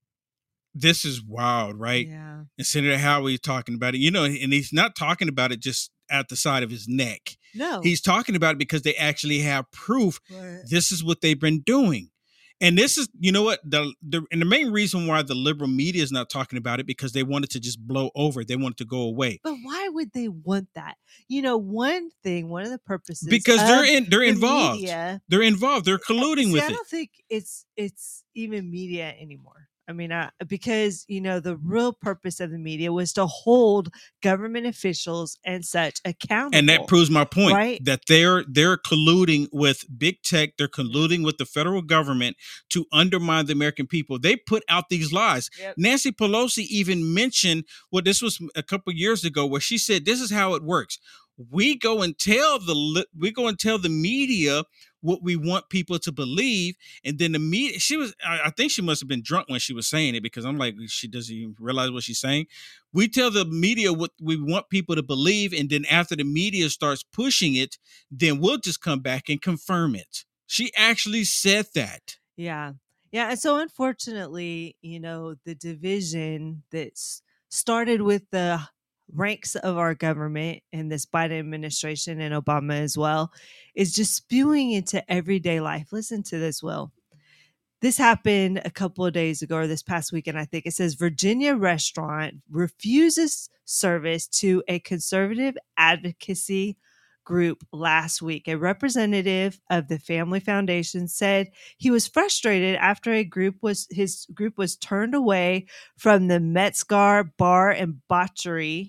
This is wild, right? Yeah. And Senator Howie talking about it, you know, and he's not talking about it just at the side of his neck. No. He's talking about it because they actually have proof. Right. This is what they've been doing. And this is, you know what, the, the and the main reason why the liberal media is not talking about it, because they wanted to just blow over. They wanted to go away. But why would they want that? You know, one thing, one of the purposes Because of they're in, they're the involved. media, they're involved. They're colluding see, with I it. don't think it's it's even media anymore. I mean, uh, because, you know, the real purpose of the media was to hold government officials and such accountable. And that proves my point, right? that they're they're colluding with big tech. They're colluding with the federal government to undermine the American people. They put out these lies. Yep. Nancy Pelosi even mentioned, well, this was a couple years ago, where she said, this is how it works. We go and tell the we go and tell the media what we want people to believe, and then the media. She was, I, I think she must have been drunk when she was saying it, because I'm like, she doesn't even realize what she's saying. We tell the media what we want people to believe, and then after the media starts pushing it, then we'll just come back and confirm it. She actually said that. Yeah. Yeah. And so unfortunately, you know, the division that's started with the ranks of our government and this Biden administration and Obama as well is just spewing into everyday life. Listen to this, Will. This happened a couple of days ago, or this past weekend, I think. It says Virginia restaurant refuses service to a conservative advocacy group last week. A representative of the Family Foundation said he was frustrated after a group was his group was turned away from the Metzgar Bar and Botchery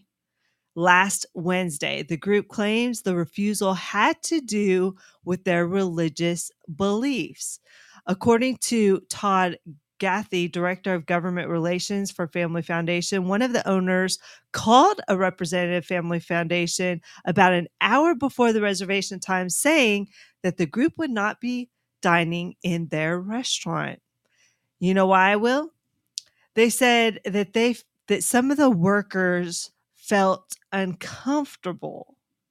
last Wednesday. The group claims the refusal had to do with their religious beliefs. According to Todd Gathy, Director of Government Relations for Family Foundation, one of the owners called a representative Family Foundation about an hour before the reservation time, saying that the group would not be dining in their restaurant. You know why, Will? They said that they that some of the workers felt uncomfortable.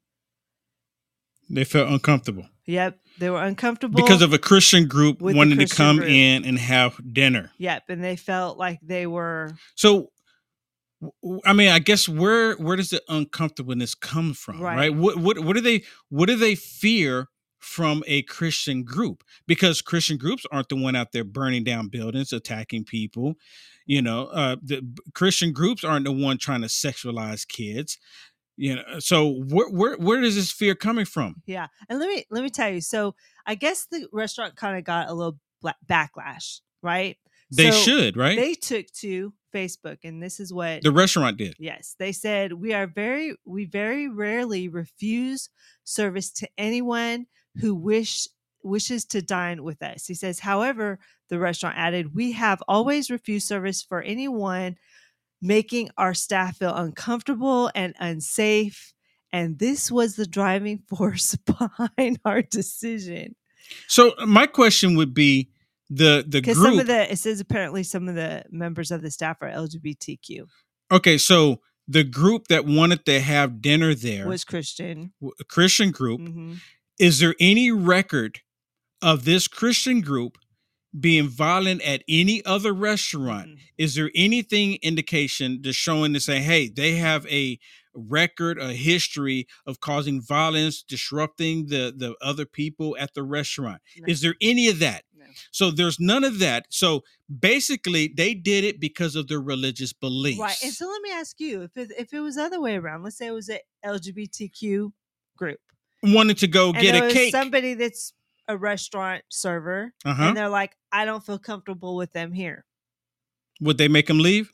They felt uncomfortable. Yep, they were uncomfortable Because of a Christian group with the wanting Christian to come group. in and have dinner. Yep, and they felt like they were. So, w- I mean, I guess where where does the uncomfortableness come from, right? Right. What what what do they what do they fear from a Christian group? Because Christian groups aren't the one out there burning down buildings, attacking people. You know, uh, the b- Christian groups aren't the one trying to sexualize kids. You know, so where where where is this fear coming from? Yeah, and let me let me tell you. So I guess the restaurant kind of got a little bla- backlash, right? They So should, right? They took to Facebook, and this is what The restaurant did. Yes, they said we are very we very rarely refuse service to anyone who wish wishes to dine with us. He says, however, the restaurant added, we have always refused service for anyone making our staff feel uncomfortable and unsafe, and this was the driving force behind our decision. So my question would be the the Because group. some of the it says apparently some of the members of the staff are L G B T Q. Okay, so the group that wanted to have dinner there Was Christian. a Christian group. Mm-hmm. Is there any record of this Christian group being violent at any other restaurant? Mm-hmm. Is there anything indication to showing to say, hey, they have a record, a history of causing violence, disrupting the, the other people at the restaurant? No. Is there any of that? No. So there's none of that. So basically they did it because of their religious beliefs. Right. And so let me ask you, if it, if it was the other way around, let's say it was an L G B T Q group. Wanted to go and get there a was cake. somebody that's a restaurant server, Uh-huh. and they're like, I don't feel comfortable with them here. Would they make them leave?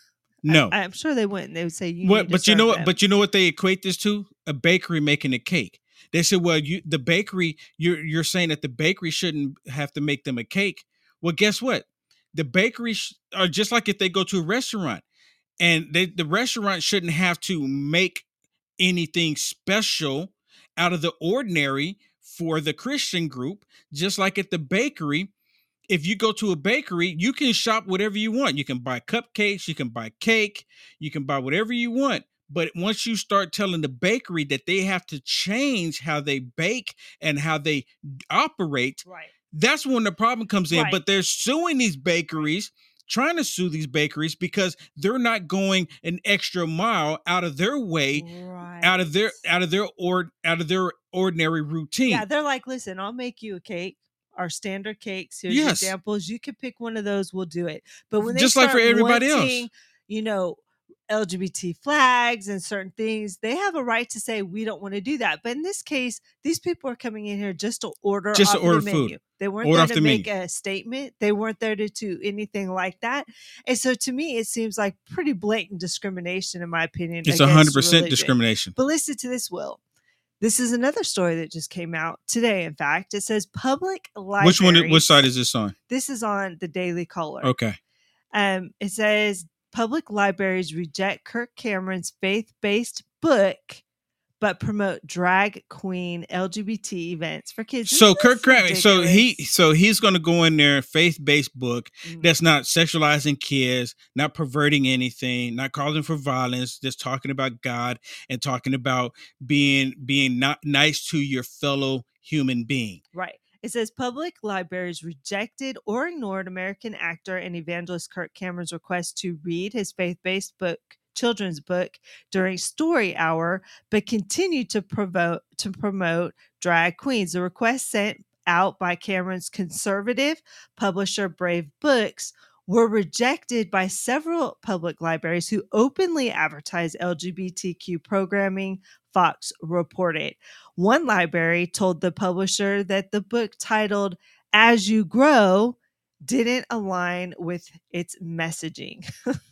No. I, I'm sure they wouldn't. They would say, you What? need to But you serve know what? them. But you know what they equate this to? A bakery making a cake. They said, well, you the bakery, you're you're saying that the bakery shouldn't have to make them a cake. Well, guess what? The bakery sh- are just like if they go to a restaurant, and they, the restaurant shouldn't have to make anything special out of the ordinary for the Christian group. Just like at the bakery, if you go to a bakery, you can shop whatever you want. You can buy cupcakes, you can buy cake, you can buy whatever you want. But once you start telling the bakery that they have to change how they bake and how they operate, Right. that's when the problem comes in. Right. But they're suing these bakeries, trying to sue these bakeries because they're not going an extra mile out of their way, Right. out of their out of their or out of their ordinary routine. Yeah, they're like, listen, I'll make you a cake. Our standard cakes. Here's Yes. examples. You can pick one of those. We'll do it. But when they Just like for start everybody else. wanting, you know, L G B T flags and certain things, they have a right to say we don't want to do that. But in this case, these people are coming in here just to order Just to off order the menu. food. They weren't Order there off to the make menu. a statement. They weren't there to do anything like that. And so to me, it seems like pretty blatant discrimination, in my opinion. It's against one hundred percent religion. discrimination. But listen to this, Will. This is another story that just came out today. In fact, it says public libraries. Which one? Which side is this on? This is on the Daily Caller. Okay. Um, it says public libraries reject Kirk Cameron's faith-based book, but promote drag queen L G B T events for kids. So Isn't Kirk this Cameron, so he, ridiculous? so he's going to go in there, faith-based book Mhm. that's not sexualizing kids, not perverting anything, not calling for violence, just talking about God and talking about being being not nice to your fellow human being. Right. It says public libraries rejected or ignored American actor and evangelist Kirk Cameron's request to read his faith-based book, children's book, during Story Hour, but continued to promote to promote drag queens. The request sent out by Cameron's conservative publisher Brave Books were rejected by several public libraries who openly advertise L G B T Q programming, Fox reported. One library told the publisher that the book titled As You Grow didn't align with its messaging.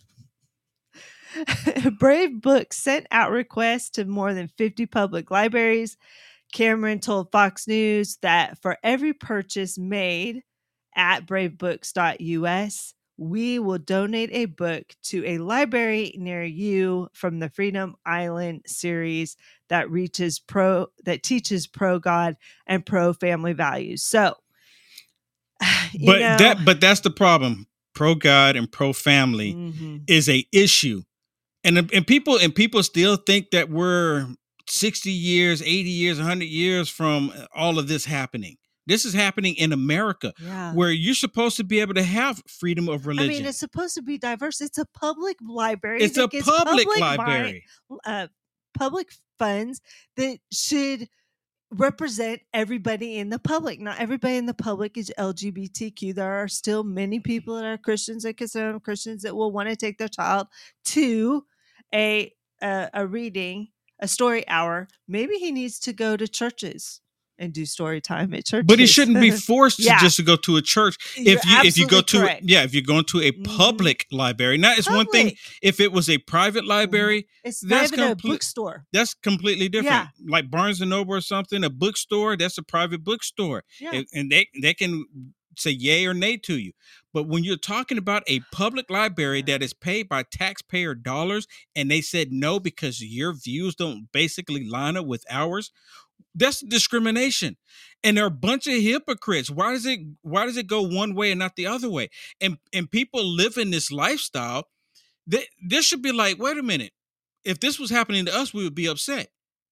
Brave Books sent out requests to more than fifty public libraries. Cameron told Fox News that for every purchase made at brave books dot U S, we will donate a book to a library near you from the Freedom Island series that reaches pro that teaches pro God and pro family values. So, you But know, that but that's the problem. Pro God and pro family mhm. is a issue. And and people and people still think that we're sixty years, eighty years, one hundred years from all of this happening. This is happening in America, Yeah. where you're supposed to be able to have freedom of I religion. mean, it's supposed to be diverse. It's a public library. It's that a gets public mi- library. uh, public funds that should represent everybody in the public. Not everybody in the public is L G B T Q. There are still many people that are Christians and conservative Christians that will want to take their child to a a, a reading, a story hour. Maybe he needs to go to churches and do story time at churches. But he shouldn't be forced Yeah. to just to go to a church. You're If you if you go absolutely to correct. yeah, if you're going to a Mhm. public library. Now it's one thing Public. if it was a private library, It's that's not even a complete- bookstore. that's completely different. Yeah. Like Barnes and Noble or something, a bookstore, that's a private bookstore. Yeah. And, and they they can say yay or nay to you. But when you're talking about a public library that is paid by taxpayer dollars and they said no because your views don't basically line up with ours, that's discrimination. And they're a bunch of hypocrites. Why does it why does it go one way and not the other way? And and people live in this lifestyle. They, this should be like, wait a minute. If this was happening to us, we would be upset.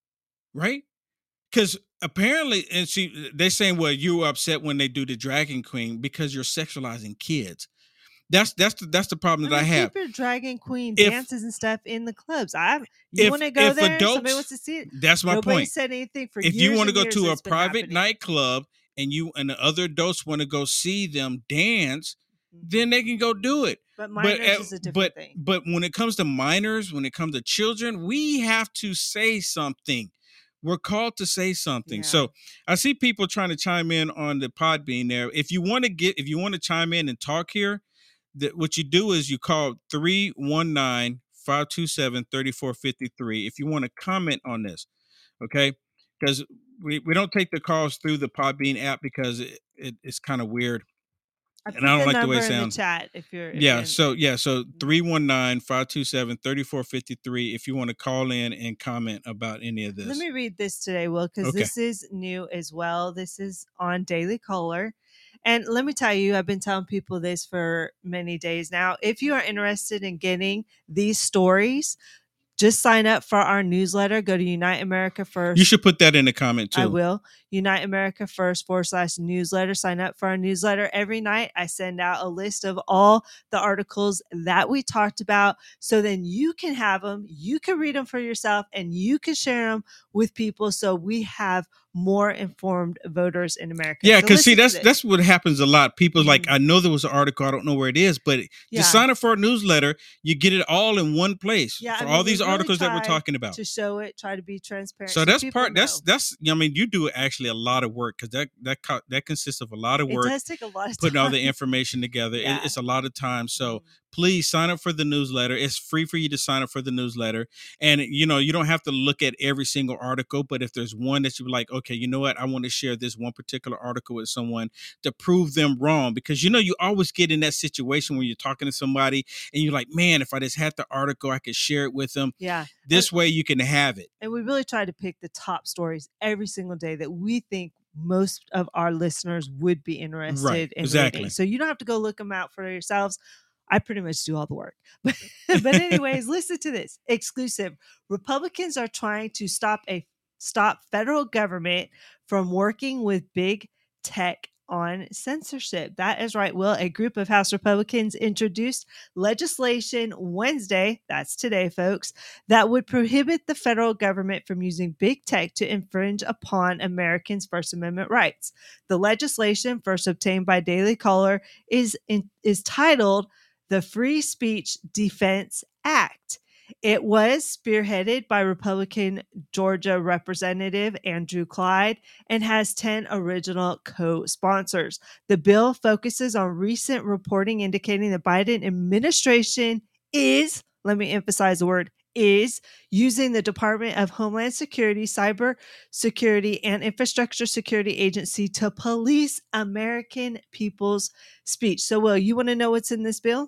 Right? Because apparently, and see, they're saying, well, you were upset when they do the Dragon Queen because you're sexualizing kids. That's that's the, that's the problem I that mean, I have. keep your Dragon Queen If- dances and stuff in the clubs. I you If- want to go if there? and adults- somebody wants to see it. That's my Nobody point. said anything for If years. you want to and go years to a it's been private happening. nightclub and you and the other adults want to go see them dance, Mhm. then they can go do it. But minors but, uh, is a different but, thing. But when it comes to minors, when it comes to children, we have to say something. We're called to say something. Yeah. So I see people trying to chime in on the Podbean there. If you want to get, if you want to chime in and talk here, that what you do is you call three one nine, five two seven, three four five three if you want to comment on this. Okay. Because we, we don't take the calls through the Podbean app because it, it it's kind of weird. I and put I don't the like the way number it in sounds. the chat if you're. If Yeah, you're, so yeah, so three one nine, five two seven, three four five three if you want to call in and comment about any of this. Let me read this today, Will, because Okay. this is new as well. This is on Daily Caller. And let me tell you, I've been telling people this for many days now. If you are interested in getting these stories, just sign up for our newsletter. Go to Unite America First. You should put that in the comment too. I will. Unite America First forward slash newsletter. Sign up for our newsletter. Every night I send out a list of all the articles that we talked about. So then you can have them, you can read them for yourself, and you can share them with people. So we have more informed voters in America. Yeah, So because see, listen to that's this. that's what happens a lot. People like, Mhm. I know there was an article, I don't know where it is, but Yeah. just sign up for our newsletter. You get it all in one place Yeah, I for mean, all we these really articles that we're try talking about. to show it, try to be transparent. So that's people part. That's know. that's. I mean, you do actually a lot of work because that that co- that consists of a lot of It work. does take a lot of Putting all the time. information together. It- Yeah. it's a lot of time. So Mhm. please sign up for the newsletter. It's free for you to sign up for the newsletter. And, you know, you don't have to look at every single article, but if there's one that you're like, okay, you know what? I want to share this one particular article with someone to prove them wrong. Because, you know, you always get in that situation when you're talking to somebody and you're like, man, if I just had the article, I could share it with them. Yeah. This way you can have it. And we really try to pick the top stories every single day that we think most of our listeners would be interested Right, in exactly. reading. So you don't have to go look them out for yourselves. I pretty much do all the work. But, but anyways, listen to this. Exclusive. Republicans are trying to stop a stop federal government from working with big tech on censorship. That is right, Will. A group of House Republicans introduced legislation Wednesday, that's today, folks, that would prohibit the federal government from using big tech to infringe upon Americans' First Amendment rights. The legislation, first obtained by Daily Caller, is in, is titled the Free Speech Defense Act. It was spearheaded by Republican Georgia Representative Andrew Clyde and has ten original co-sponsors. The bill focuses on recent reporting indicating the Biden administration is, let me emphasize the word, is using the Department of Homeland Security, Cyber Security, and Infrastructure Security Agency to police American people's speech. So, Will, you want to know what's in this bill?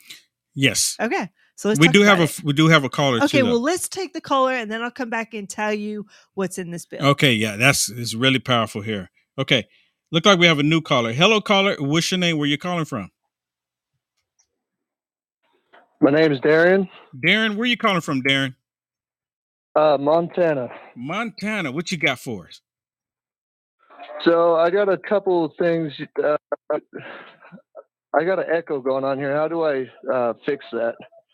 Yes. Okay. So let's We talk do about have it. a we do have a caller Okay, too. though. well, let's take the caller and then I'll come back and tell you what's in this bill. Okay, yeah, that's it's really powerful here. Okay. Look like we have a new caller. Hello, caller. What's your name? Where you calling from? My name is Darian, Darren, where you calling from, Darren? uh, Montana. Montana. What you got for us? So I got a couple of things. Uh, I got an echo going on here. How do I uh, fix that?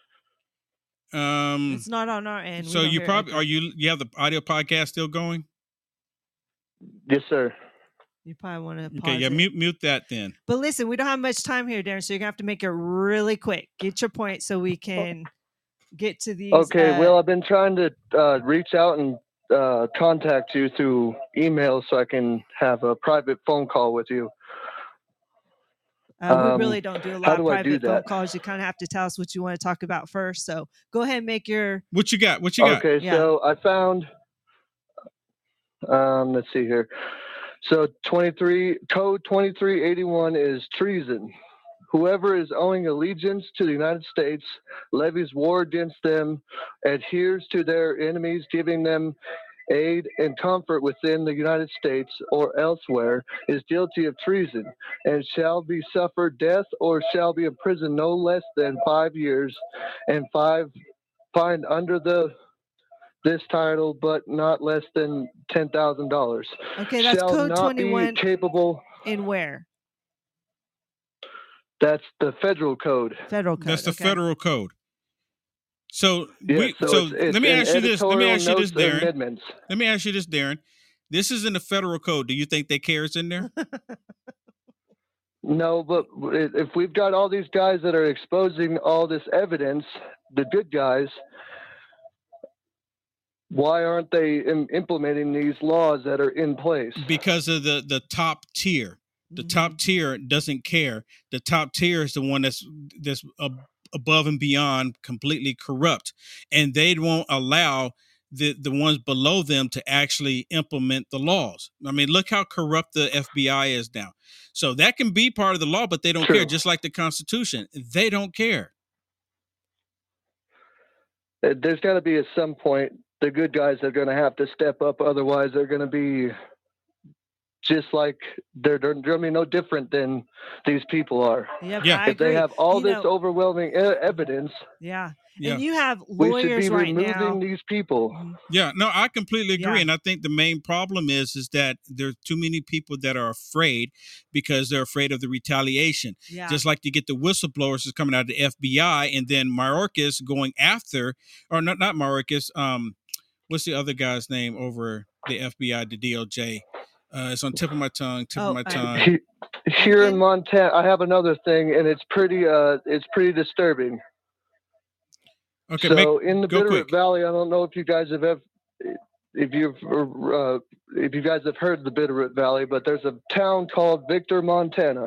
Um It's not on our end. We so don't you hear probably echo. are you you have the audio podcast still going? Yes, sir. You probably want to pause Okay, yeah, it. mute mute that then. But listen, we don't have much time here, Darren, so you're going to have to make it really quick. Get your point so we can get to these. Okay. uh, Well, I've been trying to uh, reach out and uh, contact you through email so I can have a private phone call with you. uh, we um, really don't do a how lot of do I do private phone that? calls. You kind of have to tell us what you want to talk about first. So go ahead and make your. What you got? What you got? Okay. Yeah. So I found. Um, let's see here. So twenty-three code twenty-three eighty-one is treason. Whoever is owing allegiance to the United States, levies war against them, adheres to their enemies, giving them aid, and comfort within the United States or elsewhere is guilty of treason, and shall be suffered death or shall be imprisoned no less than five years, and five fined under the this title, but not less than ten thousand dollars. Okay, that's shall code not be twenty-one. capable. In where? That's the federal code. Federal code. That's the okay. federal code. So Yeah, we so, so it's, it's let me in ask you this. Let me editorial ask you this, notes and Darren. amendments. Let me ask you this, Darren. This is in the federal code. Do you think they care it's in there? No, but if we've got all these guys that are exposing all this evidence, the good guys, why aren't they im- implementing these laws that are in place? Because of the the top tier. The Mhm. top tier doesn't care. The top tier is the one that's that's ab- above and beyond completely corrupt, and they won't allow the the ones below them to actually implement the laws. I mean, look how corrupt the F B I is now. So that can be part of the law, but they don't True. care. Just like the Constitution, they don't care. Uh, There's got to be at some point the good guys are going to have to step up. Otherwise, they're going to be just like they're, they're going to be no different than these people are. Yep, Yeah. I If they agree. have all You this know, overwhelming e- evidence, yeah. Yeah. And you have we should lawyers be right removing now. these people. Mhm. Yeah, no, I completely agree, Yeah. and I think the main problem is is that there's too many people that are afraid because they're afraid of the retaliation. Yeah. Just like you get the whistleblowers that's coming out of the F B I, and then Mayorkas going after, or not not Mayorkas, um, what's the other guy's name over the F B I, the D O J? Uh, it's on tip of my tongue, tip Oh, of my uh, tongue. He- Here in Lincoln? Montana, I have another thing, and it's pretty, uh, it's pretty disturbing. Okay, so make, in the go Bitterroot quick. Valley, I don't know if you guys have ever, if you've, uh, if you guys have heard of the Bitterroot Valley, but there's a town called Victor, Montana,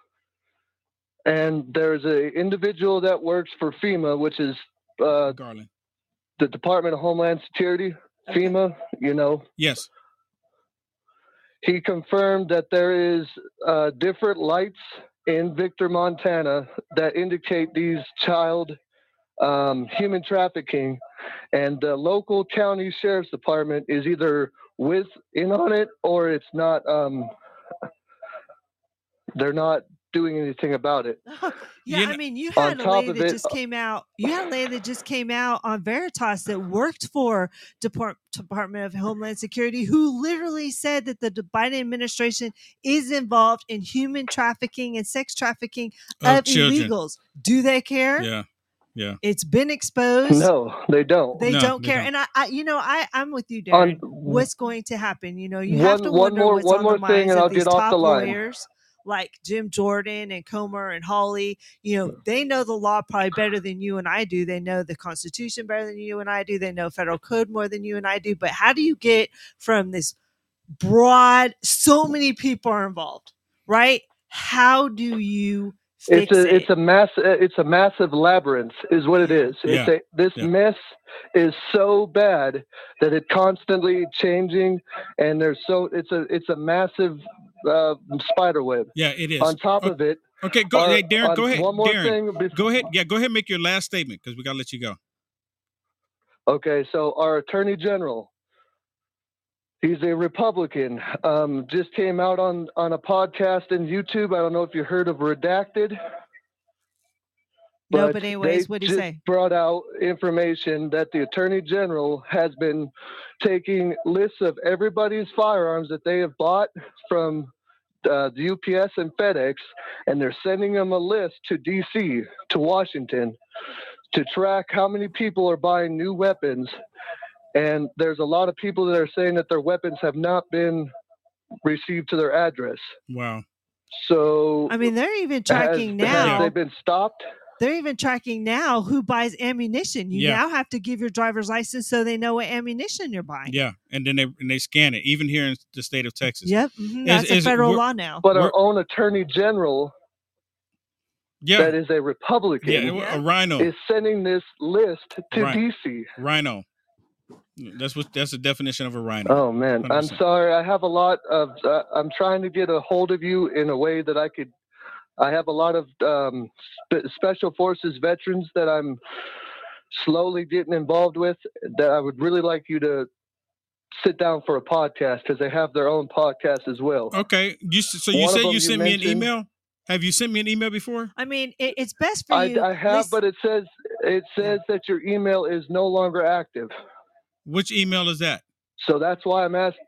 and there's a individual that works for FEMA, which is uh, Garland. the Department of Homeland Security. Okay. FEMA, you know, Yes. he confirmed that there is uh, different lights in Victor, Montana, that indicate these child um, human trafficking, and the local county sheriff's department is either with in on it or it's not. Um, they're not doing anything about it. Yeah, You I kn- mean, you On had a top lady of that it- just came out. You had a lady that just came out on Veritas that worked for Depart- Department of Homeland Security, who literally said that the Biden administration is involved in human trafficking and sex trafficking Of of children. illegals. Do they care? Yeah. Yeah. It's been exposed. No, they don't. They No, don't they care. don't. And I, I, you know, I, I'm with you, On- Darren. What's going to happen? You know, you have One- to one wonder more- what's one on more the thing minds and of I'll these get off top the line. lawyers like Jim Jordan and Comer and Hawley. You know, they know the law probably better than you and I do. They know the Constitution better than you and I do. They know federal code more than you and I do. But how do you get from this broad, so many people are involved, right? How do you fix It's a it? it's a mass it's a massive labyrinth is what it is. It's Yeah. a, this Yeah. mess is so bad that it's constantly changing, and there's so it's a it's a massive uh, spider web. Yeah, it is. On top O- of it, Okay, go our- hey, Darren, on- go ahead. One more Darren, thing. bef- go ahead. Yeah, go ahead and make your last statement because we gotta let you go. Okay, so our Attorney General, he's a Republican. Um, just came out on on a podcast and YouTube. I don't know if you heard of Redacted. No, But but anyways, they what'd he just say? brought out information that the Attorney General has been taking lists of everybody's firearms that they have bought from uh, the U P S and FedEx, and they're sending them a list to D C, to Washington, to track how many people are buying new weapons. And there's a lot of people that are saying that their weapons have not been received to their address. Wow. So I mean, they're even has, tracking has now. they been stopped? They're even tracking now who buys ammunition. You Yeah. now have to give your driver's license so they know what ammunition you're buying. Yeah, and then they and they scan it, even here in the state of Texas. Yep. mhm, Is- That's a is- federal we're- law now. But our We're- own Attorney General, Yeah, that is a Republican, yeah, a rhino, is sending this list to Right. D C. rhino. That's what that's the definition of a rhino. Oh man, one hundred I'm percent. sorry. I have a lot of. Uh, I'm trying to get a hold of you in a way that I could. I have a lot of um, spe- special forces veterans that I'm slowly getting involved with. That I would really like you to sit down for a podcast because they have their own podcast as well. Okay. You so you One said of them you sent you me an mentioned- email? Have you sent me an email before? I mean, it, it's best for I, you. I have, listen- but it says it says that your email is no longer active. Which email is that? So that's why I'm asking.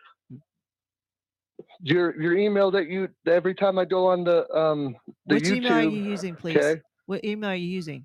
Your your email that you every time I go on the um the Which YouTube. email are you using, please? Okay. What email are you using?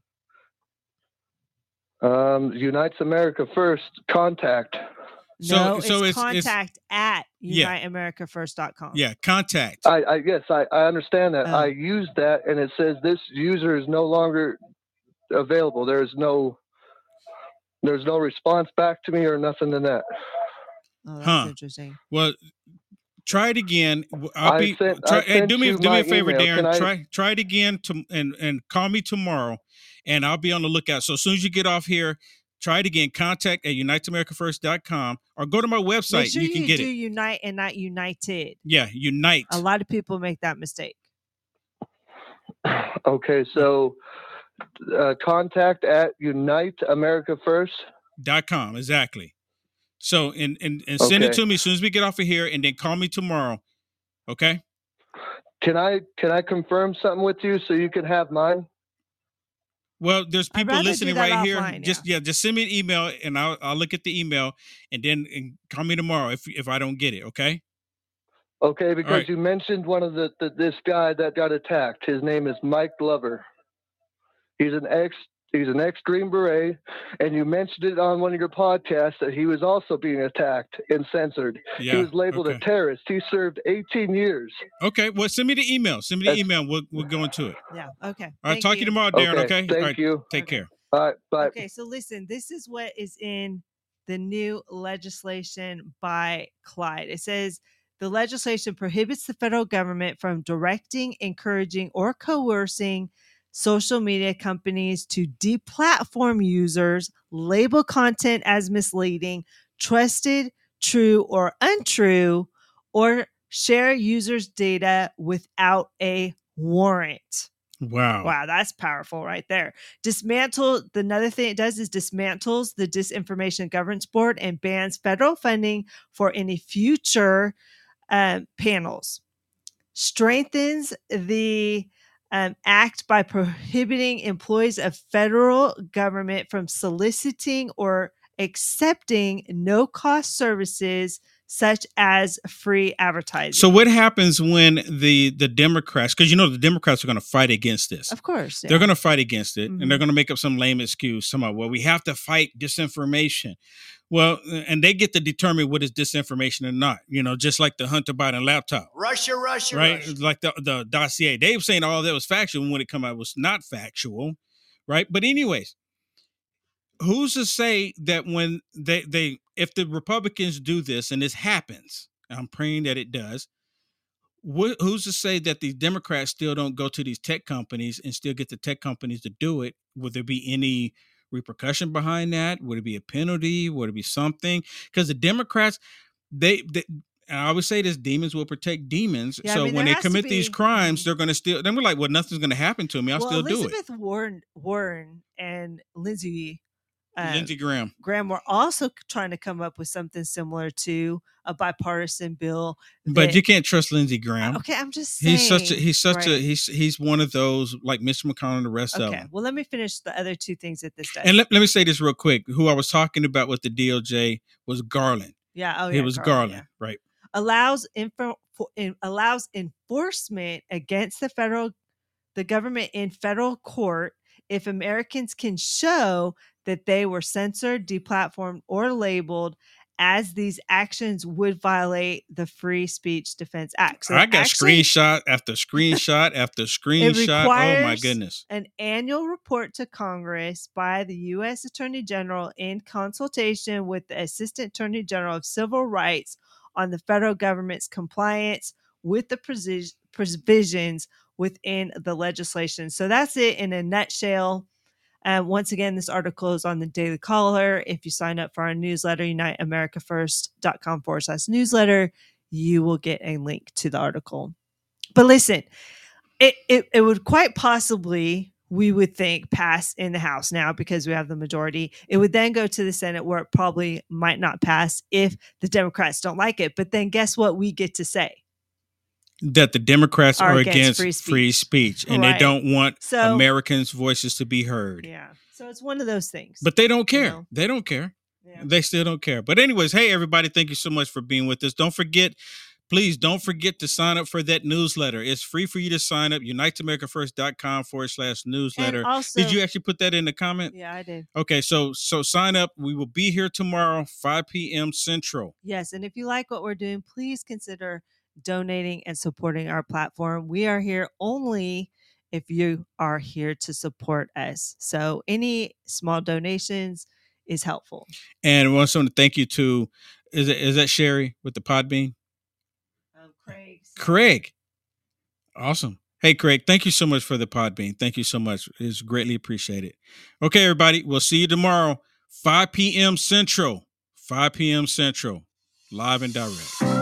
Um, Unites America First contact. So- no, so it's, it's- it's- contact at Yeah. unite america first dot com. Yeah, contact. I, I yes, I, I understand that. Oh. I used that, and it says this user is no longer available. There's no there's no response back to me or nothing to that. Oh, that's Huh. interesting. Well, try it again. W- I'll I be sent- try, I hey, sent do me you do me my a favor, email. Darren. Can I- Try try it again to and and call me tomorrow, and I'll be on the lookout. So as soon as you get off here, try it again. Contact at unite america first dot com or go to my website. Make sure you can get do it. unite and not united. Yeah, Unite. A lot of people make that mistake. Okay, so uh, contact at Unite America First. Dot com exactly. So and and, and send it Okay. to me as soon as we get off of here, and then call me tomorrow. Okay. Can I can I confirm something with you so you can have mine? Well, there's I'd people rather do listening that right here. offline, Just yeah, just send me an email, and I'll I'll look at the email, and then and call me tomorrow if if I don't get it. Okay. Okay, because right. you mentioned one of the, the this guy that got attacked. His name is Mike Glover. He's an ex he's an ex Green Beret, and you mentioned it on one of your podcasts that he was also being attacked and censored. Yeah. He was labeled okay. a terrorist. He served eighteen years. Okay. Well, send me the email. Send me the That's- email. We'll we'll go into it. Yeah. Okay. All right. Thank Talk to you tomorrow, Darren. Okay. Thank All right. you. Take Okay. care. All right, bye. Okay, so listen, this is what is in the new legislation by Clyde. It says the legislation prohibits the federal government from directing, encouraging, or coercing social media companies to deplatform users, label content as misleading, trusted, true, or untrue, or share users' data without a warrant. Wow. Wow, that's powerful right there. Dismantle, the another thing it does is dismantles the Disinformation Governance Board and bans federal funding for any future um, panels. Strengthens the um, act by prohibiting employees of federal government from soliciting or accepting no-cost services such as free advertising. So what happens when the the Democrats, because you know the Democrats are going to fight against this. Of course. They're yeah. going to fight against it, Mhm. and they're going to make up some lame excuse. Somehow, well, we have to fight disinformation. Well, and they get to determine what is disinformation or not. You know, just like the Hunter Biden laptop, Russia, Russia, right? Russia. Like the the dossier. They were saying all that was factual when it come out was not factual, right? But anyways, who's to say that when they they if the Republicans do this and this happens, I'm praying that it does. Wh- who's to say that the Democrats still don't go to these tech companies and still get the tech companies to do it? Would there be any repercussion behind that? Would it be a penalty? Would it be something? Because the Democrats, they, they and I always say this: demons will protect demons. Yeah, I so mean, when there they has to commit these be- crimes, they're going to still. Then we're like, well, nothing's going to happen to me. I'll well, still do it. Elizabeth Warren, Warren and Lindsey uh, Lindsey Graham. Graham were also trying to come up with something similar to a bipartisan bill. But that- you can't trust Lindsey Graham. Okay, I'm just saying. He's such a he's such a right. he's he's one of those like Mister McConnell and the rest of Okay, them. well, let me finish the other two things that this does. And let, let me say this real quick. Who I was talking about with the D O J was Garland. yeah, oh, it yeah, was Garland, Garland, yeah. right? Allows info, for, in, allows enforcement against the federal, the government in federal court if Americans can show that they were censored, deplatformed, or labeled as these actions would violate the Free Speech Defense Act. So I got actually, screenshot after screenshot after screenshot. Oh my requires goodness. an annual report to Congress by the U S Attorney General in consultation with the Assistant Attorney General of Civil Rights on the federal government's compliance with the provis- provisions within the legislation. So that's it in a nutshell. And once again, this article is on the Daily Caller. If you sign up for our newsletter, unite america first dot com forward slash newsletter, you will get a link to the article. But listen, it, it, it would quite possibly we would think pass in the House now because we have the majority. It would then go to the Senate where it probably might not pass if the Democrats don't like it. But then guess what we get to say? That the Democrats are, Are against, against free free speech, speech. and Right. they don't want So- Americans' voices to be heard. Yeah. So it's one of those things. But they don't care. You know? They don't care. Yeah. They still don't care. But anyways, hey, everybody, thank you so much for being with us. Don't forget, please don't forget to sign up for that newsletter. It's free for you to sign up, unite america first dot com forward slash newsletter. And also, Did you actually put that in the comment? Yeah, I did. Okay, so so sign up. We will be here tomorrow, five p.m. Central. Yes. And if you like what we're doing, please consider donating and supporting our platform. We are here only if you are here to support us. So any small donations is helpful. And we also want to thank you to, is it is that Sherry with the Podbean? Um, Craig. Craig. Awesome. Hey, Craig, thank you so much for the Podbean. Thank you so much. It's greatly appreciated. Okay, everybody, we'll see you tomorrow, five p.m. Central, five p.m. Central, live and direct.